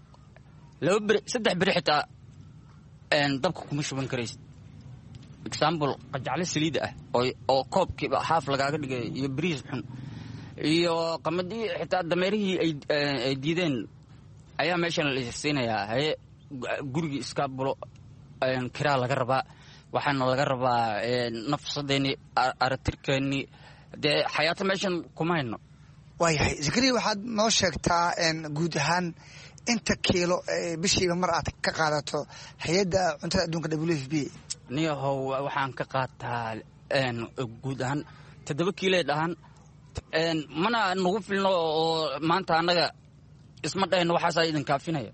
2 beri 3 beri xitaa dabka kuma shuban karaysid. example qajacle saliid ah oo koobkiiba haaf lagaaga dhigay iyo bariis xun iyo qamadii xitaa dameerihii ay diideen ayaa meeshan la siinayaa. haye gurigii iskaabulo kiraa laga rabaa, waxaana laga rabaa nafsadeeni aratirkeeni. dee xayaato meeshan kuma hayno. waayahay zikriya waxaad noo sheegtaa guud ahaan inta kiilo bishiiba mar aad ka qaadato hay-adda cuntada adduunka WFP. niyahow waxaan ka qaataa guud ahaan 7 kiilo dhahan. mana nagu filno oo maanta annaga isma dhahayno waxaasaa idin kaafinaya.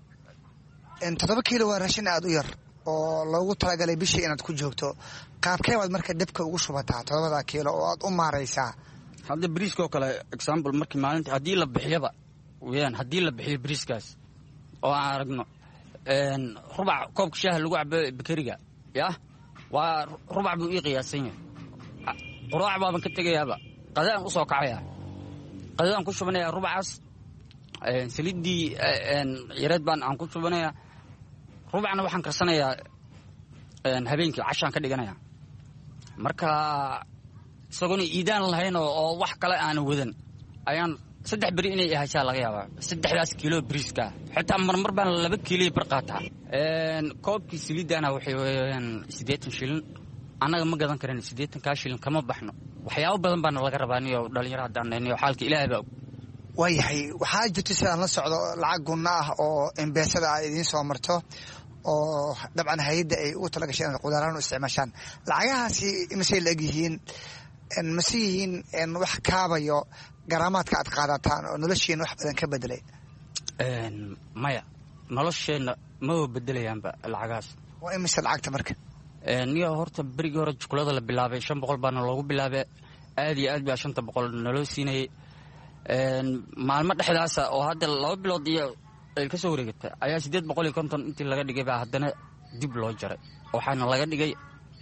7 kiilo waa raashin aad u yar oo loogu talagalay bishii inaad ku joogto. qaabkee baad marka debka ugu shubataa 7 kiilo oo aad u maaraysaa? hadda bariiskoo kale example markii maalinta haddii la bixiyaba weyaan haddii la bixiyo bariiskaas oo aan aragno rubac koobka shaaha lagu cabo bakeriga yah waa rubac buu ii qiyaasan yahay. quraac baaban ka tegayaaba qadaan u soo kacaya, qadaan ku shubanaya rubacaas. saliiddii yareed baan aan ku shubanaya. rubacna waxaan karsanayaa habeenkii cashaan ka dhiganaya. marka isagoona iidaan lahayn oo wax kale aana wadan ayaan 3 beri inay ahashaa laga yaabaa 3 kiilo bariiska xitaa marmar baan 2 kiilo bar qaataa koobkii saliidana waxay weeyaan 80 shilin anaga ma gadan karin 80 shilin kama baxno waxyaabo badan baan laga rabaa niyo dhalinyarada hadaan xaalka Ilaahay baa waayahay waxaa jirta sidaan la socdo lacag gunna ah oo embeesada ay idin soo marto oo dabcan hay'adda ay u tala gasheen qudaaraan u isticmaashaan lacagahaasi imisay la egyihiin masiihiin wax kaabayo garaamaadka aad qaadataan oo noloshiina wax badan ka bedelay maya nolosheena ma bedelayaanba lacagaas waa imise lacagta marka niyo horta berigii hore jukulada la bilaabay 500 baana loogu bilaabay aad iyo aad baa 500 naloo siinay maalmo dhexdaas oo hadda 2 bilood iyo ay ka soo wareegtay ayaa 850 intii laga dhigay baa haddana dib loo jaray waxaana laga dhigay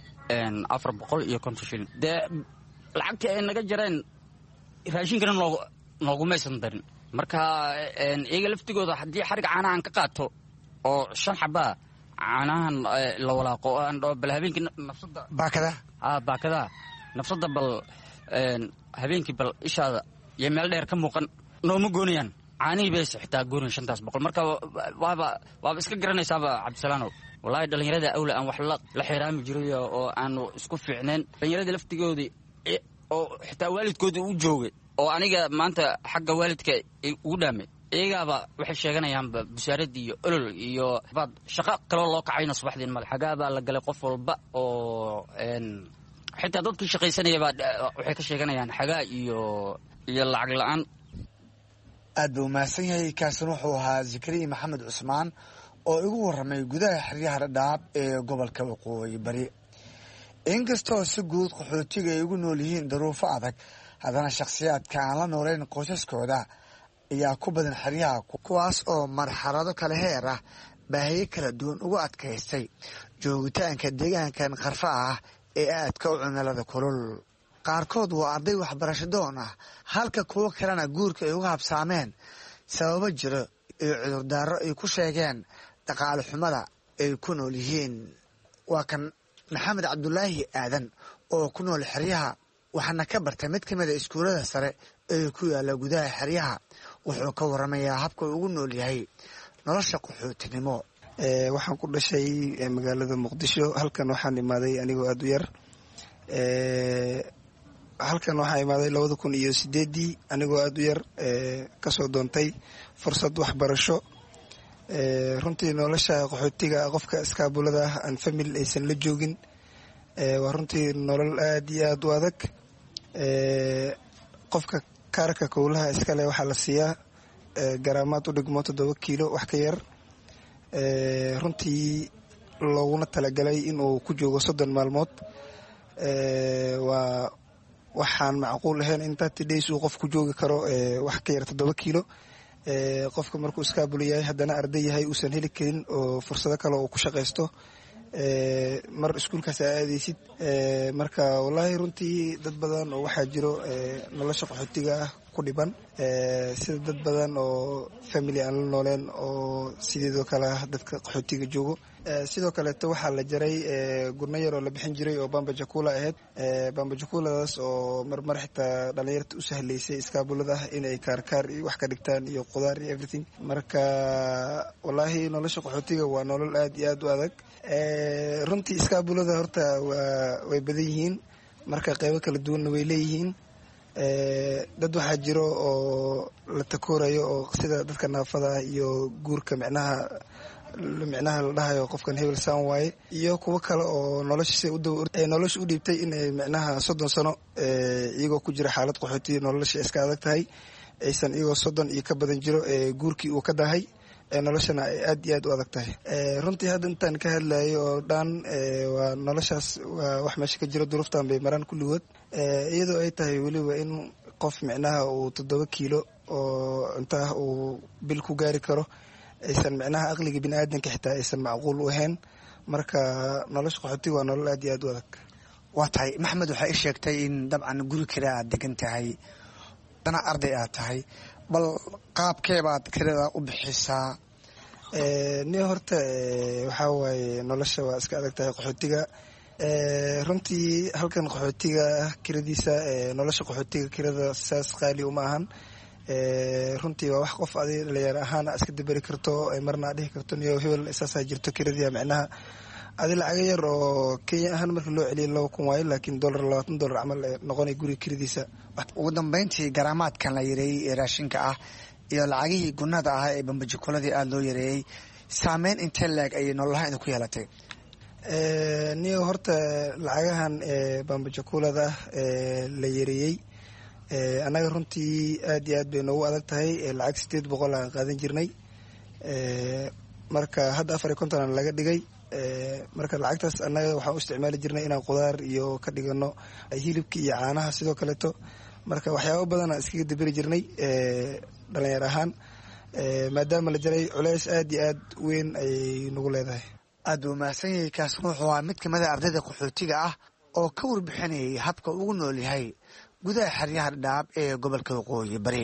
450 shilin de lacagtii ay naga jareen raashinkana noogu maysan darin marka iyaga laftigooda haddii xarig caanahan ka qaato oo 5 xabaa caanahan la walaaqo aan bal habeenkii nafsada baakada nafsada bal habeenkii bal ishaada iyo meel dheer ka muuqan nooma goonayaan caanihii bay xitaa goonin 500 marka waaba iska garanaysaaba Cabdisalaanow wallahi dhalinyarada awla aan wax la xiraami jiray oo aan isku fiicneen dhalinyarada laftigoodii oo xitaa waalidkoodii u joogay oo aniga maanta xagga waalidka ugu dhaamay iyagaaba waxay sheeganayaan busaaradii iyo olol iyo baad shaqo kale loo kacayna subaxdii mal xagaaba la galay qof walba oo xitaa dadkii shaqaysanaya waxay ka sheeganayaan xagaa iyo lacag la'aan aad buu mahadsan yahay kaasina wuxuu ahaa Zakariya Maxamed Cusmaan oo igu warramay gudaha xeryaha Dhadhaab ee gobolka Waqooyi Bari inkastoo si guud qaxootiga ay ugu nool yihiin duruufo adag haddana shakhsiyaadka aan la noolayn qoysaskooda ayaa ku badan xeryaha kuwaas oo marxalado kala heer ah baahiyo kala duwan ugu adkaystay joogitaanka deegaankan qarfa ah ee aadka u cimilada kulul qaarkood waa arday waxbarasho doon ah halka kuwo kalena guurka ay uga habsaameen sababo jiro iyo cudurdaaro ay ku sheegeen dhaqaale xumada ay ku nool yihiin waa kan maxamed cabdulaahi aadan oo ku nool xeryaha waxaana ka bartay mid ka mid a iskuulada sare ee ku yaala gudaha xeryaha wuxuu ka waramayaa habka ugu nool yahay nolosha qaxootinimo waxaan ku dhashay magaalada Muqdisho halkan waxaan imaaday anigoo aad u yar halkan waxaan imaaday 2008 anigoo aad u yar kasoo doontay fursad waxbarasho runtii nolosha qaxootiga qofka iskaabulada ah aan family aysan la joogin waa runtii nolol aad iyo aad u adag qofka kaarka kowlaha iskale waxaa la siiyaa garaamaad u dhigmo 7 kiilo wax ka yar runtii looguna talagalay inuu ku joogo 30 maalmood waa waxaan macquul ahayn in 30 days uu qof ku joogi karo wax ka yar 7 kiilo qofka markuu iskaabul yahay haddana arday yahay uusan heli karin oo fursado kale oo ku shaqaysto mar iskuulkaas aadaysid marka wallaahi runtii dad badan oo waxaa jiro nolosha qaxootiga ah ku dhiban sida dad badan oo family aan la nooleen oo sideedoo kale dadka qaxootiga joogo sidoo kaleeto waxaa la jaray gurno yar oo la bixin jiray oo bamba jakula ahayd bamba jakuladaas oo marmar xitaa dhalinyarta u sahlaysay iskaabulada inay kaarkaar iyo wax ka dhigtaan iyo qudaar iyo everything marka wallaahi nolosha qaxootiga waa nolol aad iyo aad u adag runtii iskaabulada horta way badan yihiin marka qeybo kala duwanna way leeyihiin dad waxaa jiro oo la takoorayo oo sida dadka naafada ah iyo guurka micnaha la dhahayo qofkan hebel saan waaye iyo kuwo kale oo nolosha u dhiibtay inay micnaha 30 sano iyagoo ku jira xaalad qaxooti nolosha iska adag tahay aysan iyagoo 30 iyo ka badan jiro guurkii uu ka dahay noloshana ay aad iyo aad u adag tahay runtii hadda intaan ka hadlayo oo dhan waa noloshaas waa wax meesha ka jiro duruuftan bay maraan kulligood iyadoo ay tahay weliba in qof micnaha uu 7 kiilo oo intaa uu bil ku gaari karo aysan micnaha aqliga biniaadanka xitaa aysan macquul u ahayn marka nolosha qaxootiga waa nolol aad iyo aad u adag waa tahay maxamed waxaa ii sheegtay in dabcan guri kale aad degan tahay dana arday aad tahay bal qaabkeebaad kirada u bixisaa ni horta waxaa waaye nolosha waa iska adag tahay qaxootiga runtii halkan qaxootiga kiradiisa nolosha qaxootiga kirada saas qaali uma ahan runtii waa wax qof adi dhalinyaro ahaan iska daberi karto marna dhihi karto niyo hebel saasaa jirto kiradiya micnaha adi lacaga yar oo kenya ahaan marka loo celiyay 2,000 waayo laakiin $20 camal noqonay guriga kiradiisa. ugu dambeyntii garaamaadkan la yareeyey ee raashinka ah iyo lacagihii gunada ah ee bambajakuuladii aada loo yareeyey saameyn intee leeg ayay nololaha ku yeelatay? niyo horta lacagahan bambajakuulada la yareeyey annaga runtii aad iyo aad bay noogu adag tahay. lacag 800 aan qaadan jirnay, marka hadda 450 laga dhigay. marka lacagtaas annaga waxaan u isticmaali jirnay inaan qudaar iyo ka dhigano hilibka iyo caanaha sidoo kaleeto. marka waxyaabo badan aan iskaga daberi jirnay dhalinyar ahaan, maadaama la jaray culays aad iyo aad weyn ayay nagu leedahay. aad buu mahadsan yahay. kaasna wuxuu ahaa mid kamid a ardayda qaxootiga ah oo ka warbixinayay habka ugu nool yahay gudaha xeryaha Dhadhaab ee gobolka Waqooyi Bari.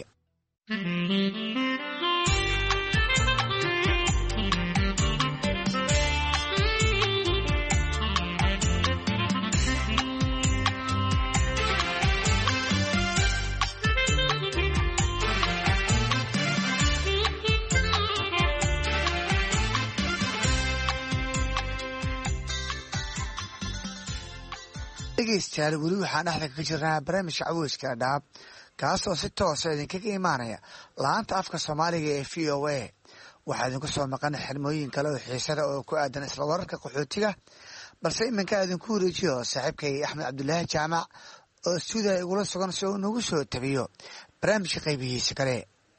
dhegeystayaal weli waxaan dhexda ka jirnaa barnaamijka caweyska Dhadhaab kaasoo si toosa idinkaga imaanaya laanta afka Soomaaliga ee VOA. waxaa idinku soo maqan xirmooyin kale oo xiisada oo ku aadan isla wararka qaxootiga, balse iminka idinku wareejiyo saaxiibkay Axmed Cabdulaahi Jaamac oo stuudiga igula sugan si uu nagu soo tabiyo barnaamijka qaybihiisa kale.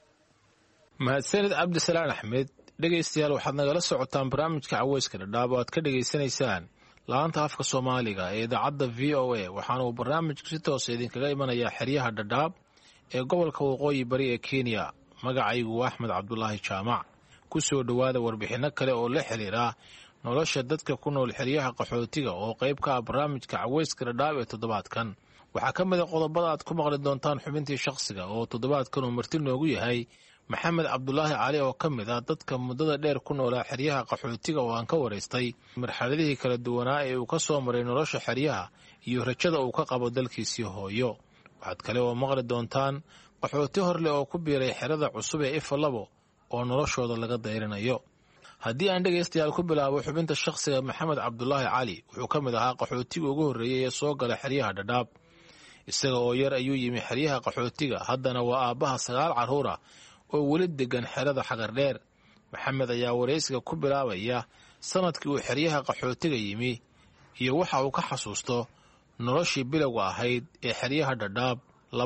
mahadsanid Cabdisalaan Axmed. dhegeystayaal waxaad nagala socotaan barnaamijka caweyska Dhadhaab oo aad ka dhegeysanaysaan laanta afka Soomaaliga ee idaacadda VOA. waxaana uu barnaamijku si toosa idinkaga imanayaa xeryaha Dhadhaab ee gobolka Waqooyi Bari ee Kenya. magacaygu waa Axmed Cabdulaahi Jaamac. ku soo dhowaada warbixinno kale oo la xiriira nolosha dadka ku nool xeryaha qaxootiga oo qayb ka ah barnaamijka caweyska Dhadhaab ee toddobaadkan. waxaa ka mid a qodobada aad ku maqli doontaan xubintii shakhsiga oo toddobaadkan uu marti noogu yahay maxamed cabdulaahi cali oo ka mid ah dadka muddada dheer ku noolaa xeryaha qaxootiga oo aan ka waraystay marxaladihii kala duwanaa ee uu ka soo maray nolosha xeryaha iyo rajada uu ka qabo dalkiisii hooyo. waxaad kale oo maqli doontaan qaxooti horleh oo ku biiray xerada cusub ee Ifalabo oo noloshooda laga dayrinayo. haddii aan dhegaystayaal ku bilaabo xubinta shakhsiga, maxamed cabdulaahi cali wuxuu ka mid ahaa qaxootiga ugu horreeyey ee soo gala xeryaha Dhadhaab. isaga oo yar ayuu yimi xeryaha qaxootiga, haddana waa aabbaha 9 carruur ah oo weli degan xerada Xagardheer. maxamed ayaa waraysiga ku bilaabaya sanadkii uu xeryaha qaxootiga yimi iyo waxa uu ka xasuusto noloshii bilowga ahayd ee xeryaha Dhadhaab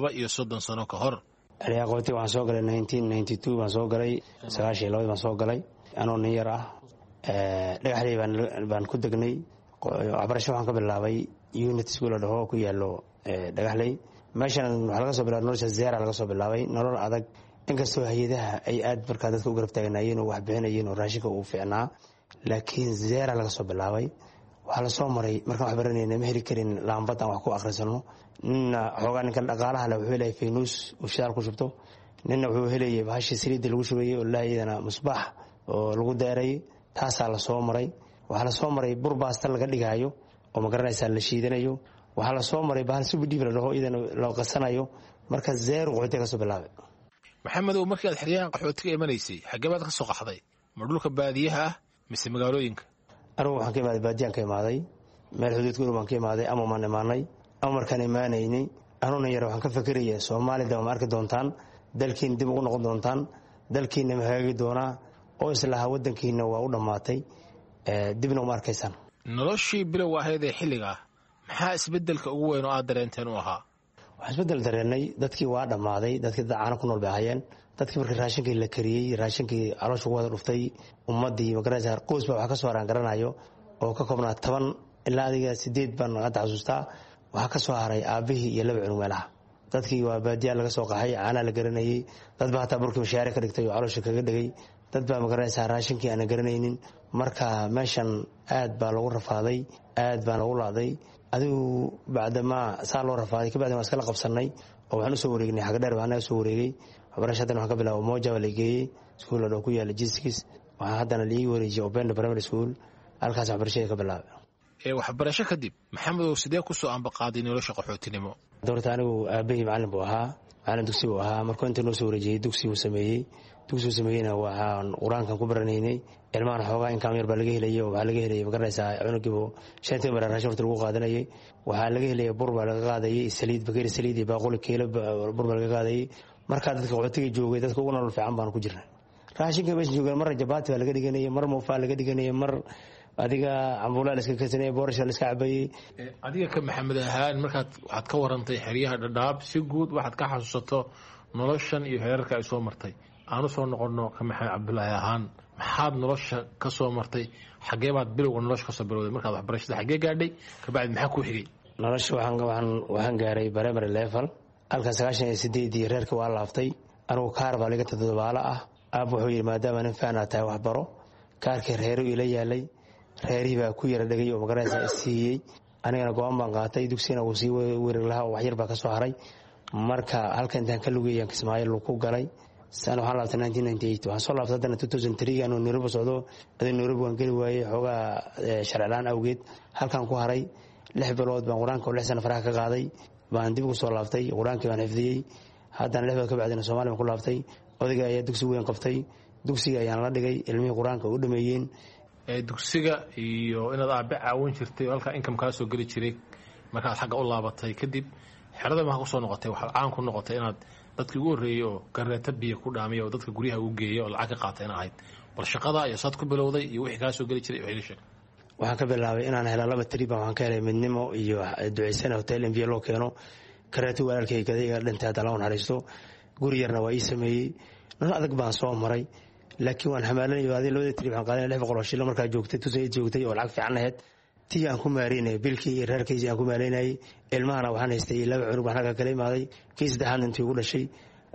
32 sano ka hor. xeryaha qaxootiga waxaan soo galay 1992 baan soo galay, 92 baan soo galay anoo nin yar ah. dhagaxley baan ku degnay. waxbarasho waxaan ka bilaabay unit school dhaho ku yaalo dhagaxley. meeshan waxaa laga soo bilaabay nolosha zeera laga soo bilaabay, nolol adag. inkastoo hay-adaha ay aad markaa dadka u garab taagnaayeen oo wax bixinayeen oo raashinka uu fiicnaa, laakiin zeera laga soo bilaabay. waxaa lasoo maray markaan wax baranayna ma heli karin laambad aan wax ku akhrisano. ninna xoogaa ninkan dhaqaalaha le wuxuu helayay faynuus uu shidaal ku shubto, ninna wuxuu helayay bahashii saliidda lagu shubayay oo laayadana musbaax oo lagu daarayay. taasaa lasoo maray. waxaa lasoo maray bur baasta laga dhigaayo oo magaranaysaa la shiidanayo. waxaa lasoo maray bahal subidhiib la dhaho iyadana loo qasanayo. marka zeeru qaxootiga ka soo bilaabay. maxamedow, markii aad xeryahan qaxootiga imanaysay xaggee baad ka soo qaxday? ma dhulka baadiyaha ah mise magaalooyinka? anigu waxaan ka imaaday baadiyaan ka imaaday, meel xuduudka dhow baan ka imaaday. ama maan imaanay ama markaan imaanaynay anuuna yar waxaan ka fakeraya soomaalida ma arki doontaan, dalkiina dib ugu noqon doontaan, dalkiina ma hagaagi doonaa, oo islahaa waddankiina waa u dhammaatay, dibna uma arkaysaan. noloshii bilowga ahayd ee xilliga ah maxaa isbeddelka ugu weyn oo aad dareenteen u ahaa? waxaan isbeddel dareenay. dadkii waa dhammaaday, dadkii dad caana ku nool bay ahaayeen. dadkii markii raashinkii la kariyey, raashinkii caloosha ugu wada dhuftay, ummaddii magaranaysa qoys baa wax ka soo haraan garanayo oo ka koobnaa 10 ilaa adiga 8 baan hadda xasuustaa. waxaa ka soo haray aabbihii iyo 2 cunug meelaha. dadkii waa baadiyaa laga soo qaxay, caanaa la garanayey. dad baa hataa burkii mashaare ka dhigtay oo caloosha kaga dhegay. dad baa magaranaysaa raashinkii aanan garanaynin. marka meeshan aad baa lagu rafaaday, aad baan lagu laaday. adigu bacdamaa saa loo rafaaday kabacdin waan iskala qabsanay oo waxaan usoo wareegnay Xagardheer. baa anaga soo wareegay waxbarasho. haddana waxaan ka bilaabo Moja waa la geeyey iskuul oo ku yaala Jiskis. waxaa haddana liigi wareejiyay Openda Primary School, halkaas waxbarashada ka bilaabay. waxbarasho kadib maxamedow sidee ku soo ambaqaaday nolosha qaxootinimo? doorta anigu aabahii macallin buu ahaa, macalin dugsi buu ahaa. markuu inta noo soo wareejiyey dugsigu sameeyeyna waxaan qur-aankan ku baranaynay. ilmahan xoogaa inkaam yar baa laga helayay oo waxaa laga helayay magaranaysaa cunugiibu shantii mar raashin horta lagu qaadanayay. waxaa laga helayay bur baa laga qaadayay, saliid bakeeri saliid iyo baaquli kiilo bur baa laga qaadayay. markaa dadka qaxootiga joogay dadka ugu nolol fiican baan ku jirnay. raashinka meesha joogaan mar jabaati baa laga dhiganayay, mar muufaa laga dhiganayay, mar adiga cambuulaa la iska karsanayay, boorasha la iska cabayay. adiga ka maxamed ahaan markaad waxaad ka warantay xeryaha Dhadhaab si guud waxaad ka xasuusato noloshan iyo heerarka ay soo martay. aanu soo noqono ka maxamed Cabdullaahi ahaan maxaad nolosha ka soo martay? xagee baad bilowga nolosha ka soo bilowday markaad waxbarashada xagee gaadhay kabacdi maxaa ku xigay? nolosha waxaan gaaray primary level halkan 98 reerka waa laaftay. anigu kaar baa laga toddobaala ah. aab wuxuu yidhi maadaama nin faana tahay waxbaro kaarkii reeru ila yaalay, reerihii baa ku yara dhegay oo magaranaysaa isiiyey. anigana go-aan baan qaatay, dugsigana wuu sii weerar lahaa oo waxyar baa ka soo haray. marka halkan intaan ka lugeeyaan Kismaayo ku galay. waxaan laabtay 1998. waxaan soo laabtay haddana 2003 anuu Nairobi socdo. adin Nairobi waan geli waayey xoogaa sharci la'aan awgeed halkan ku haray. 6 bilood baan qur-aanka oo 6 sano faraha ka qaaday baan dib ugu soo laabtay. qur-aankii baan xifdiyey. haddana 6 bilood ka bacdina Soomaaliya ku laabtay. odayga ayaa dugsi weyn qabtay. dugsiga ayaan la dhigay, ilmihii qur-aanka u dhameeyeen. dugsiga iyo inaad aabe caawin jirtay oo halkaa income kaa soo geli jiray markaad xagga u laabatay kadib xerada maxaa ku soo noqotay? waxaad caan ku noqotay inaad dadkii ugu horreeyey oo gareeta biyo ku dhaamiya oo dadka guryaha ugu geeya oo lacag ka qaatay in ahayd. bal shaqada iyo saad ku bilowday iyo wixii kaa soo geli jiray oo helisha? waxaan ka bilaabay inaan helo 2 trip. waxaan ka helay midnimo iyo duceysana hotel MV loo keeno. gareeta walaalkay gadayga dhintay hadda la naxariisto. guri yarna waa ii sameeyey. nolol adag baan soo maray laakiin waan xamaalanay. adii 2 trip waxaan qaadanay 600 shilin markaa joogtay joogtay oo lacag fiican lahayd. tii aan ku maareynay bilkii iyo reerkaysi aan ku maareynay. ilmahana waxaan haystay 2 cunug waxaan kala imaaday. kii saddexaad intii ugu dhashay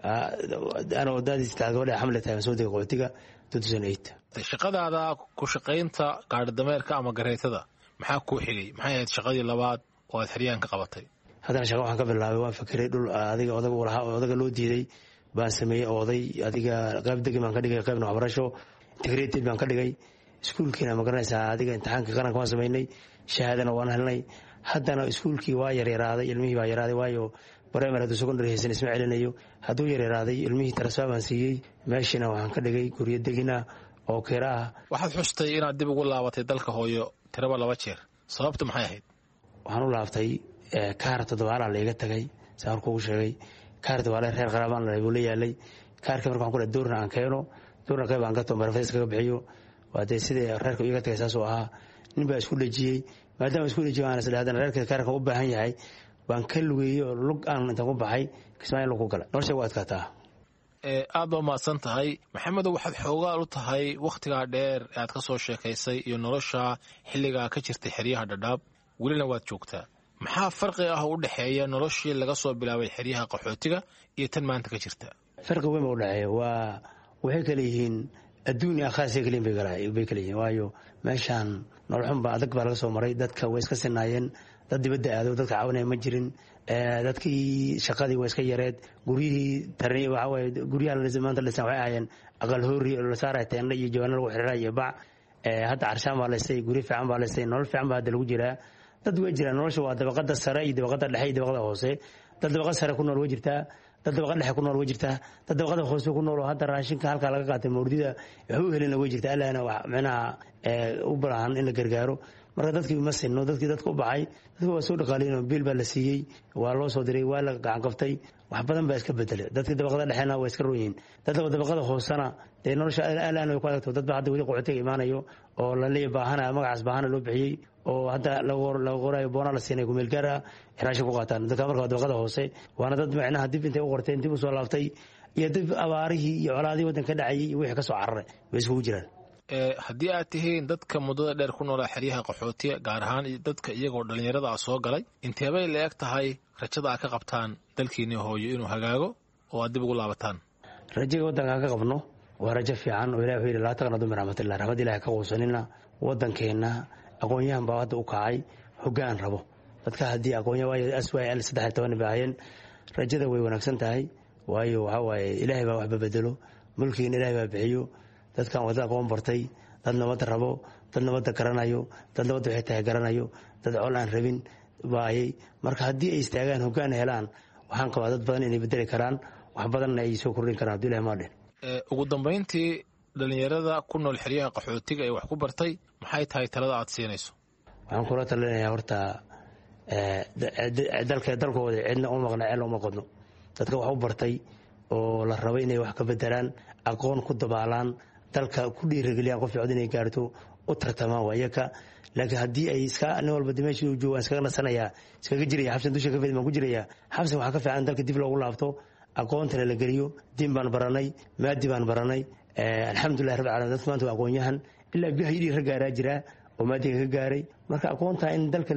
anoo daadiska gabadha xamle tahay soo degay qaxootiga 2008. shaqadaada ku shaqaynta gaadhi dameerka ama gareetada maxaa ku xigay? maxay ahayd shaqadii labaad oo aad xeryahan ka qabatay? haddana shaqo waxaan ka bilaabay. waan fakiray dhul adiga odaga lahaa oo odaga loo diiday baan sameeyey. oday adiga qayb degi baan ka dhigay, qaybna waxbarasho integrated baan ka dhigay. iskuulkiina ma garanaysaa adiga imtixaanka qaranka waan samaynay, shahaadana waan helnay. haddana iskuulkii waa yaryaraaday, ilmihii baa yaraaday waayo primary hadduu secondary haysan isma celinayo. hadduu yaryaraaday ilmihii transfer baan siiyey. meeshiina waxaan ka dhigay guryo degina oo kira ah. waxaad xustay inaad dib ugu laabatay dalka hooyo tiraba 2 jeer. sababtu maxay ahayd? waxaan u laabtay kaar toddobaala layga tagay saa horkuugu sheegay. kaar toddobaala reer qaraabaan buu la yaalay. kaarka marka waxaan ku dhahay doorna aan keeno, doorna qayb aan gato marfadis kaga bixiyo. waa dee sidii reerka iga tagay saasuu ahaa. nin baa isku dhejiyey. maadaama isku dhejiyey aan isla haddana reerka kaarka u baahan yahay baan ka lugeeyey oo lug aan intaan ku baxay Kismaayo lagu galay. nolosha waa adkaataa. aad baa mahadsan tahay maxamedow. waxaad xoogaal u tahay wakhtigaa dheer ee aad ka soo sheekaysay iyo nolosha xilligaa ka jirtay xeryaha Dhadhaab welina waad joogtaa. maxaa farqi ah u dhexeeya noloshii laga soo bilaabay xeryaha qaxootiga iyo tan maanta ka jirta? farqi weyn baa u dhexeeya. waxay kala yihiin adduun iyo aakhira kaliin bay kala yihiin. waayo meeshaan nolol xun baa adag baa laga soo maray. dadka way iska sinaayeen. dad dibadda aado dadka caawinaya ma jirin. dadkii shaqadii waa iska yareed. guryihii tarni waxa waaye guryaha maanta dhisan waxay ahaayeen aqal hoori oo la saaray teendho iyo jawaano lagu xiriiray iyo bac. hadda carshaan baa laystay, guryo fiican baa laystay, nolol fiican baa hadda lagu jiraa. dad way jiraan. nolosha waa dabaqada sare iyo dabaqada dhexe iyo dabaqada hoose. dad dabaqada sare ku nool way jirtaa, dad dabaqada dhexe ku nool way jirtaa, dad dabaqada hoose ku nool oo hadda raashinka halkaa laga qaatay mawrdida wax u helina way jirtaa. allaana wax micnaha u baahan in la gargaaro. marka dadkii ma sinno. dadkii dadka u baxay dadka waa soo dhaqaaleeyeen. biil baa la siiyey, waa loo soo diray, waa la gacan qaftay. wax badan baa iska bedelay. dadkii dabaqada dhexena waa iska rooyiin. dadka dabaqada hoosena dee nolosha allaana way ku adagto. dad baa hadda weli qaxootiga imaanayo oo la leeyahay baahana magacaas baahana loo bixiyey oo hadda laga qoraayo boona la siinay kumeel gaar ah raashin ku qaataan. dadka marka dabaqada hoose waana dad micnaha dib intay u qorteen dib u soo laaftay iyo dib abaarihii iyo colaadihii waddanka dhacayay iyo wixii ka soo cararay way isugu jiraan. haddii aad tihiin dadka muddada dheer ku noolaa xeryaha qaxootiga gaar ahaan dadka iyagoo dhallinyarada ah soo galay, inteebay la eg tahay rajada aad ka qabtaan dalkiinii hooyo inuu hagaago oo aad dib ugu laabataan? rajada waddanka aan ka qabno waa rajo fiican oo ilahi wuxuu yidhi laa taqnatu min raxmatillah. raxmad ilahi ka quusanina. waddankeenna aqoon-yahan baa hadda u kacay hoggaan rabo. dadka haddii aqoon-yahan waayo SYL 13 bay ahaayeen. rajada way wanaagsan tahay waayo waxaa waaye ilaahay baa waxba bedelo. mulkiina ilaahay baa bixiyo. dadkan wadda aqoon bartay, dad nabadda rabo, dad nabadda garanayo, dad nabadda waxay tahay garanayo, dad col aan rabin baayay. marka haddii ay istaagaan hoggaan helaan waxaan qabaa dad badan inay bedeli karaan wax badanna ay soo kordhin karaan hadduu ilahay maadhin. ugu dambayntii dhalinyarada ku nool xeryaha qaxootiga ee wax ku bartay maxay tahay talada aad siinayso? waxaan kula talinayaa horta dalkooda cidna uma maqna ceel uma qodno. dadka wax u bartay oo la rabo inay wax ka bedelaan aqoon ku dabaalaan dalka ku dhiirigeliyaan qof cod inay gaarto u tartamaan waayaka. laakiin haddii ay iska nin walba meeshii uu joogaan iskaga nasanayaa iskaga jiraya xabsan dusha ka fidman ku jiraya xabsan waxaa ka fiican dalka dib loogu laabto aqoontana la geliyo. diin baan baranay maadi baan baranay alxamdulillahi rabbil caalamiin. dadka maanta waa aqoon-yahan ilaa PhD ka gaaraa jira oo maadiga ka gaaray. marka aqoonta in dalka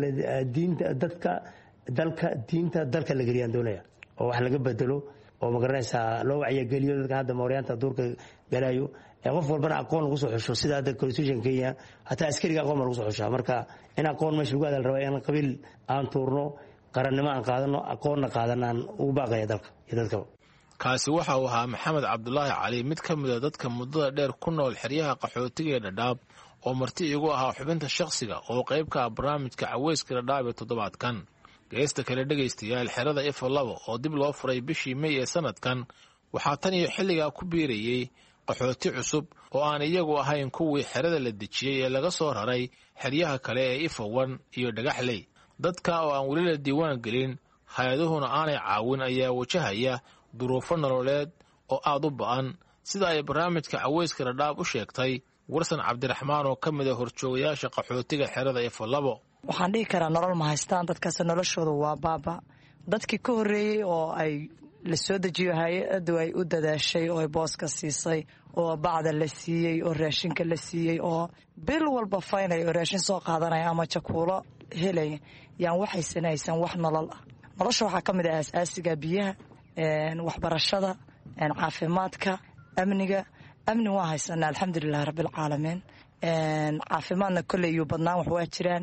dalka la geliyaan doonaya oo wax laga bedelo oo magaranaysaa loo wacyigeliyo dadka hadda mooryaanta duurka galayo qof walbana aqoon lagu soo xusho sida hadda constitution Kenya hataa askariga aqoon lagu soo xushaa. marka in aqoon meesha lagu hadal rabaa in qabiil aan tuurno qarannimo aan qaadano aqoonna qaadanaan ugu baaqaya dalka iyo dadka. kaasi waxa uu ahaa Maxamed Cabdulaahi Cali mid ka mid ah dadka muddada dheer ku nool xeryaha qaxootiga ee Dhadhaab oo marti igu ahaa xubinta shakhsiga oo qayb ka ah barnaamijka Caweyska Dhadhaab ee toddobaadkan. geesta kale dhegaystayaal xerada Ifo 2 oo dib loo furay bishii May ee sanadkan waxaa tan iyo xilligaa ku biirayay qaxooti cusub oo aan iyagu ahayn kuwii xerada la dejiyey ee laga soo raray xeryaha kale ee Ifo 1 iyo Dhagaxley. dadka oo aan weli la diiwaan gelin hay-aduhuna aanay caawin ayaa wajahaya duruufo nololeed oo aad u ba'an sida ay barnaamijka Caweyska Dhadhaab u sheegtay Warsan Cabdiraxmaan oo ka mid ah horjoogayaasha qaxootiga xerada Ifo 2. waxaan dhihi karaa nolol ma haystaan dadkaas noloshooda waa baaba. dadkii ka horreeyey oo ay la soo dejiyo hay-addu ay u dadaashay oo ay booska siisay oo bacda la siiyey oo raashinka la siiyey oo bil walba faynay oo raashin soo qaadanaya ama jakuulo helaya yaan waxaysan haysan wax nolol ah. nolosha waxaa ka mid ah asaasiga biyaha, waxbarashada, caafimaadka, amniga. amni waa haysanaa alxamdulilahi rabbilcaalamiin. caafimaadna kolley iyo badnaan wax waa jiraan.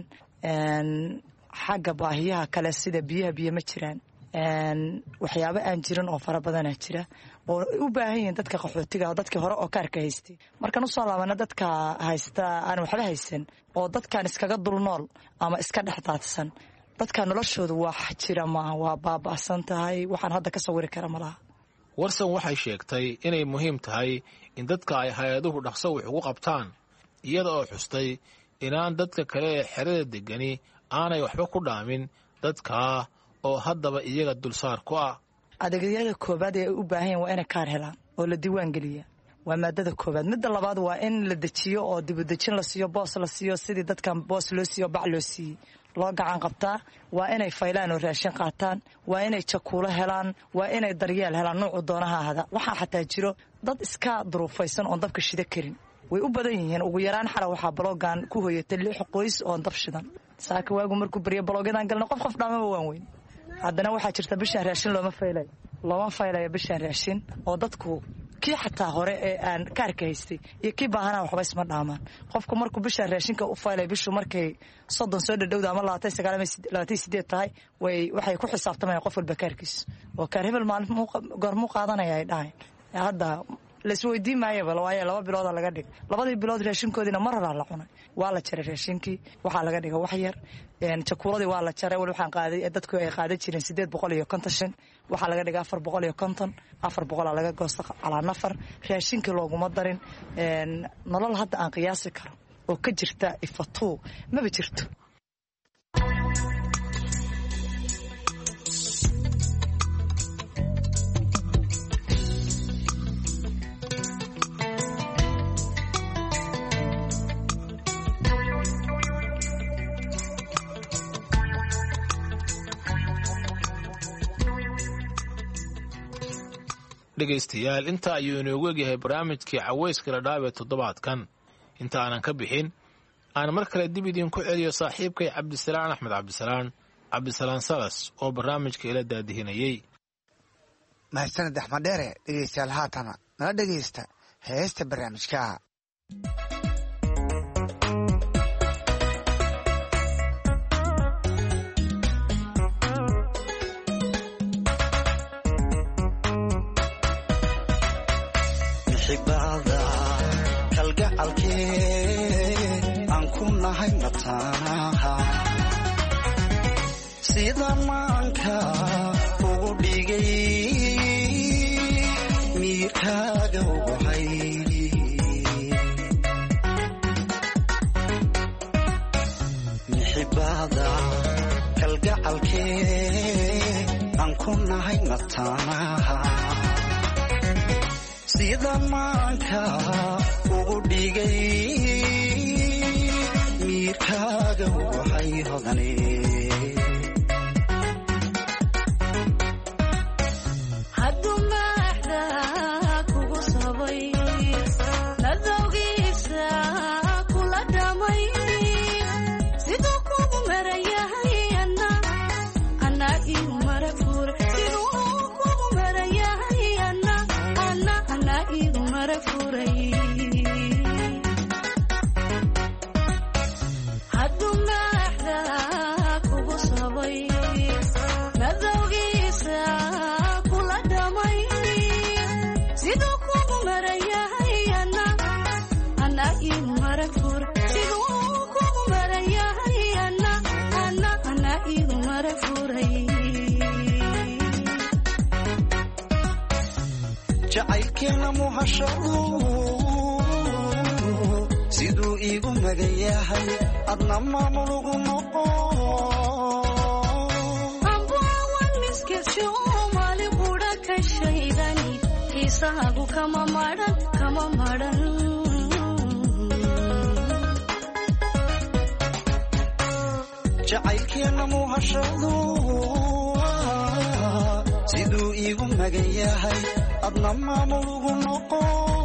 xagga baahiyaha kale sida biyo ma jiraan. waxyaabo aan jirin oo fara badana jira oo u baahan yihiin dadka qaxootiga dadkii hore oo kaarka haystay. markaan usoo laabana dadka haysta aan waxba haysan oo dadkan iskaga dul nool ama iska dhex daadsan dadka noloshooda wax jira maaha, waa baaba'san tahay. waxaan hadda ka sawiri kara malaha. Warsan waxay sheegtay inay muhiim tahay in dadka ay hay-aduhu dhaqso wax ugu qabtaan iyada oo xustay inaan dadka kale ee xerada degani aanay waxba ku dhaamin dadka oo haddaba iyaga dulsaar ku ah. adeegyada koobaad ee u baahan yihiin waa inay kaar helaan oo la diiwaan geliya. waa maadada koobaad. midda labaad waa in la dejiyo oo dibudejin la siiyo, boos la siiyo sidii dadkan boos loo siiyo bac loo siiyey loo gacan qabtaa. waa inay faylaan oo raashin qaataan. waa inay jakuulo helaan. waa inay daryeel helaan nuucu doonaha ahada. waxaa xataa jiro dad iska duruufaysan oon dabka shida karin way u badan yihiin. ugu yaraan xala waxaa baloogan ku hoyatay 6 qoys oon dab shidan. saaka waagu markuu baryo baloogadan galna qof dhaamaba waan weyn. haddana waxaa jirta bishaan raashin looma faylayo bishaan raashin oo dadku kii xataa hore ee aan kaarka haystay iyo kii baahanaa waxba isma dhaamaan. qofku markuu bishaan raashinka u faylay bishu markay 30 soo dhadhowda ama 28 tahay waxay ku xisaabtamayaan qof walba kaarkiisa oo kaar hebel maalin goormuu qaadanaya ay dhahayn. hadda laisweydiin maayaba waaye 2 bilooda laga dhig. 2 bilood raashinkoodiina mar horaa la cunay. waa la jaray raashinkii waxaa laga dhiga wax yar. jakuuladii waa la jaray wali waxaan qaaday dadku ay qaadan jireen 850 waxaa laga dhiga 450 400 laga goosto calaa nafar. raashinkii looguma darin. nolol hadda aan qiyaasi karo oo ka jirta Ifo 2 maba jirto. dhegaystayaal inta ayuu inoogu egyahay barnaamijkii Caweyska Dhadhaab ee toddobaadkan. inta aanan ka bixin aan mar kale dib idinku celiyo saaxiibkay Cabdisalaan Axmed Cabdisalaan Salas oo barnaamijka ila daadihinayay. mahadsanid Axmed Dheere. dhegaystayaal haatana nala dhegaysta heesta barnaamijka. xibada kalgacalkee aan ku nahay mataanaha sida maanka ugu dhig miirkaaga uguhay mixibada kalgacalkee aan ku nahay mataanaha sida maanka ugu dhigay miirkaaga uguhay hodane jacaylkeena muhashadu siduu iigu magan yahay adna maamulugu noqo ambaawan miskirsi maali qudha ka shaydani xiisahaagu kama maran jacaylkeena muhashadu siduu iigu magan yahay adna maamulugu noqo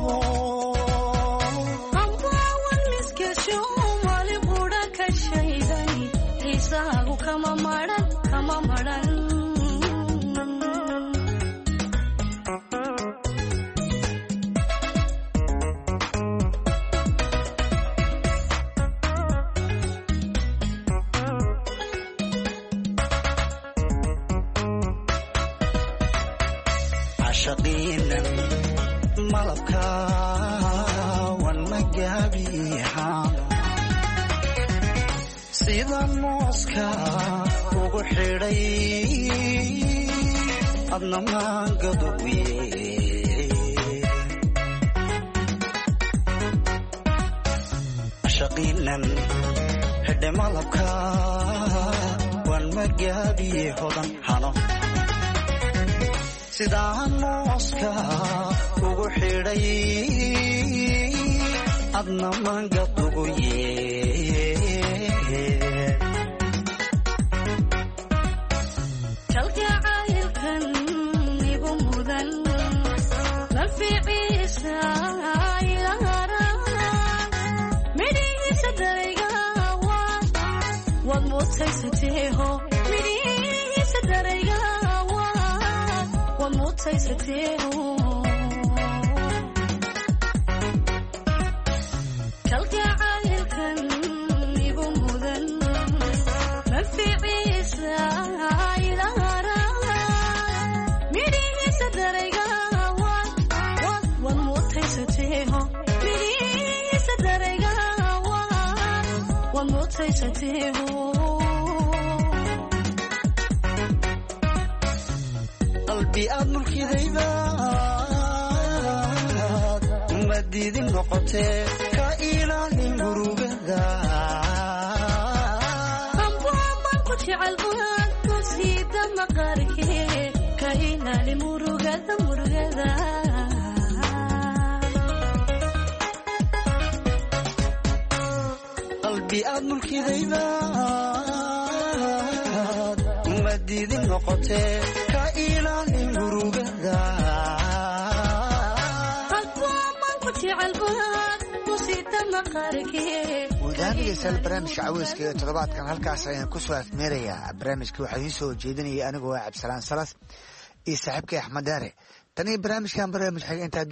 ambaawan miskirsi maali qudha ka shaydani xiisahaagu kama maran shaqiinan malabka wan magaabiixaan sida mooska ugu xidhay adna maangaduguye shaqiinan hedhe malabka wan magaabiye hodan hano sidaan mooska ugu xidhay adna maangaduguye kalgacaylkan igu mudan naficiisa ilahara midhihiisa darayga waad mutaysateeho midhihiisa darayga kalgacaylkan igu mudan naficiisa ilahara midhihiisa darayga waad mutaysateeho midhihiisa darayga waad mutaysateeho qalbi aad mulkidaybaad madiidin noqotee ka ilaali murugada ambaaban ku jecel baad ku siida maqaarkee ka ilaali murugada qalbi aad mulkidaybaad madiidin noqotee ka ilaali murugada wadaagaysan barnaamijka caweyska ee toddobaadkan halkaas ayaan ku soo afmeerayaa barnaamijka waxaa idiin soo jeedinaya anigoo cabdisalaan salas iyo saaxiibkay axmed daare tan iyo barnaamijkan barnaamij xigeentaa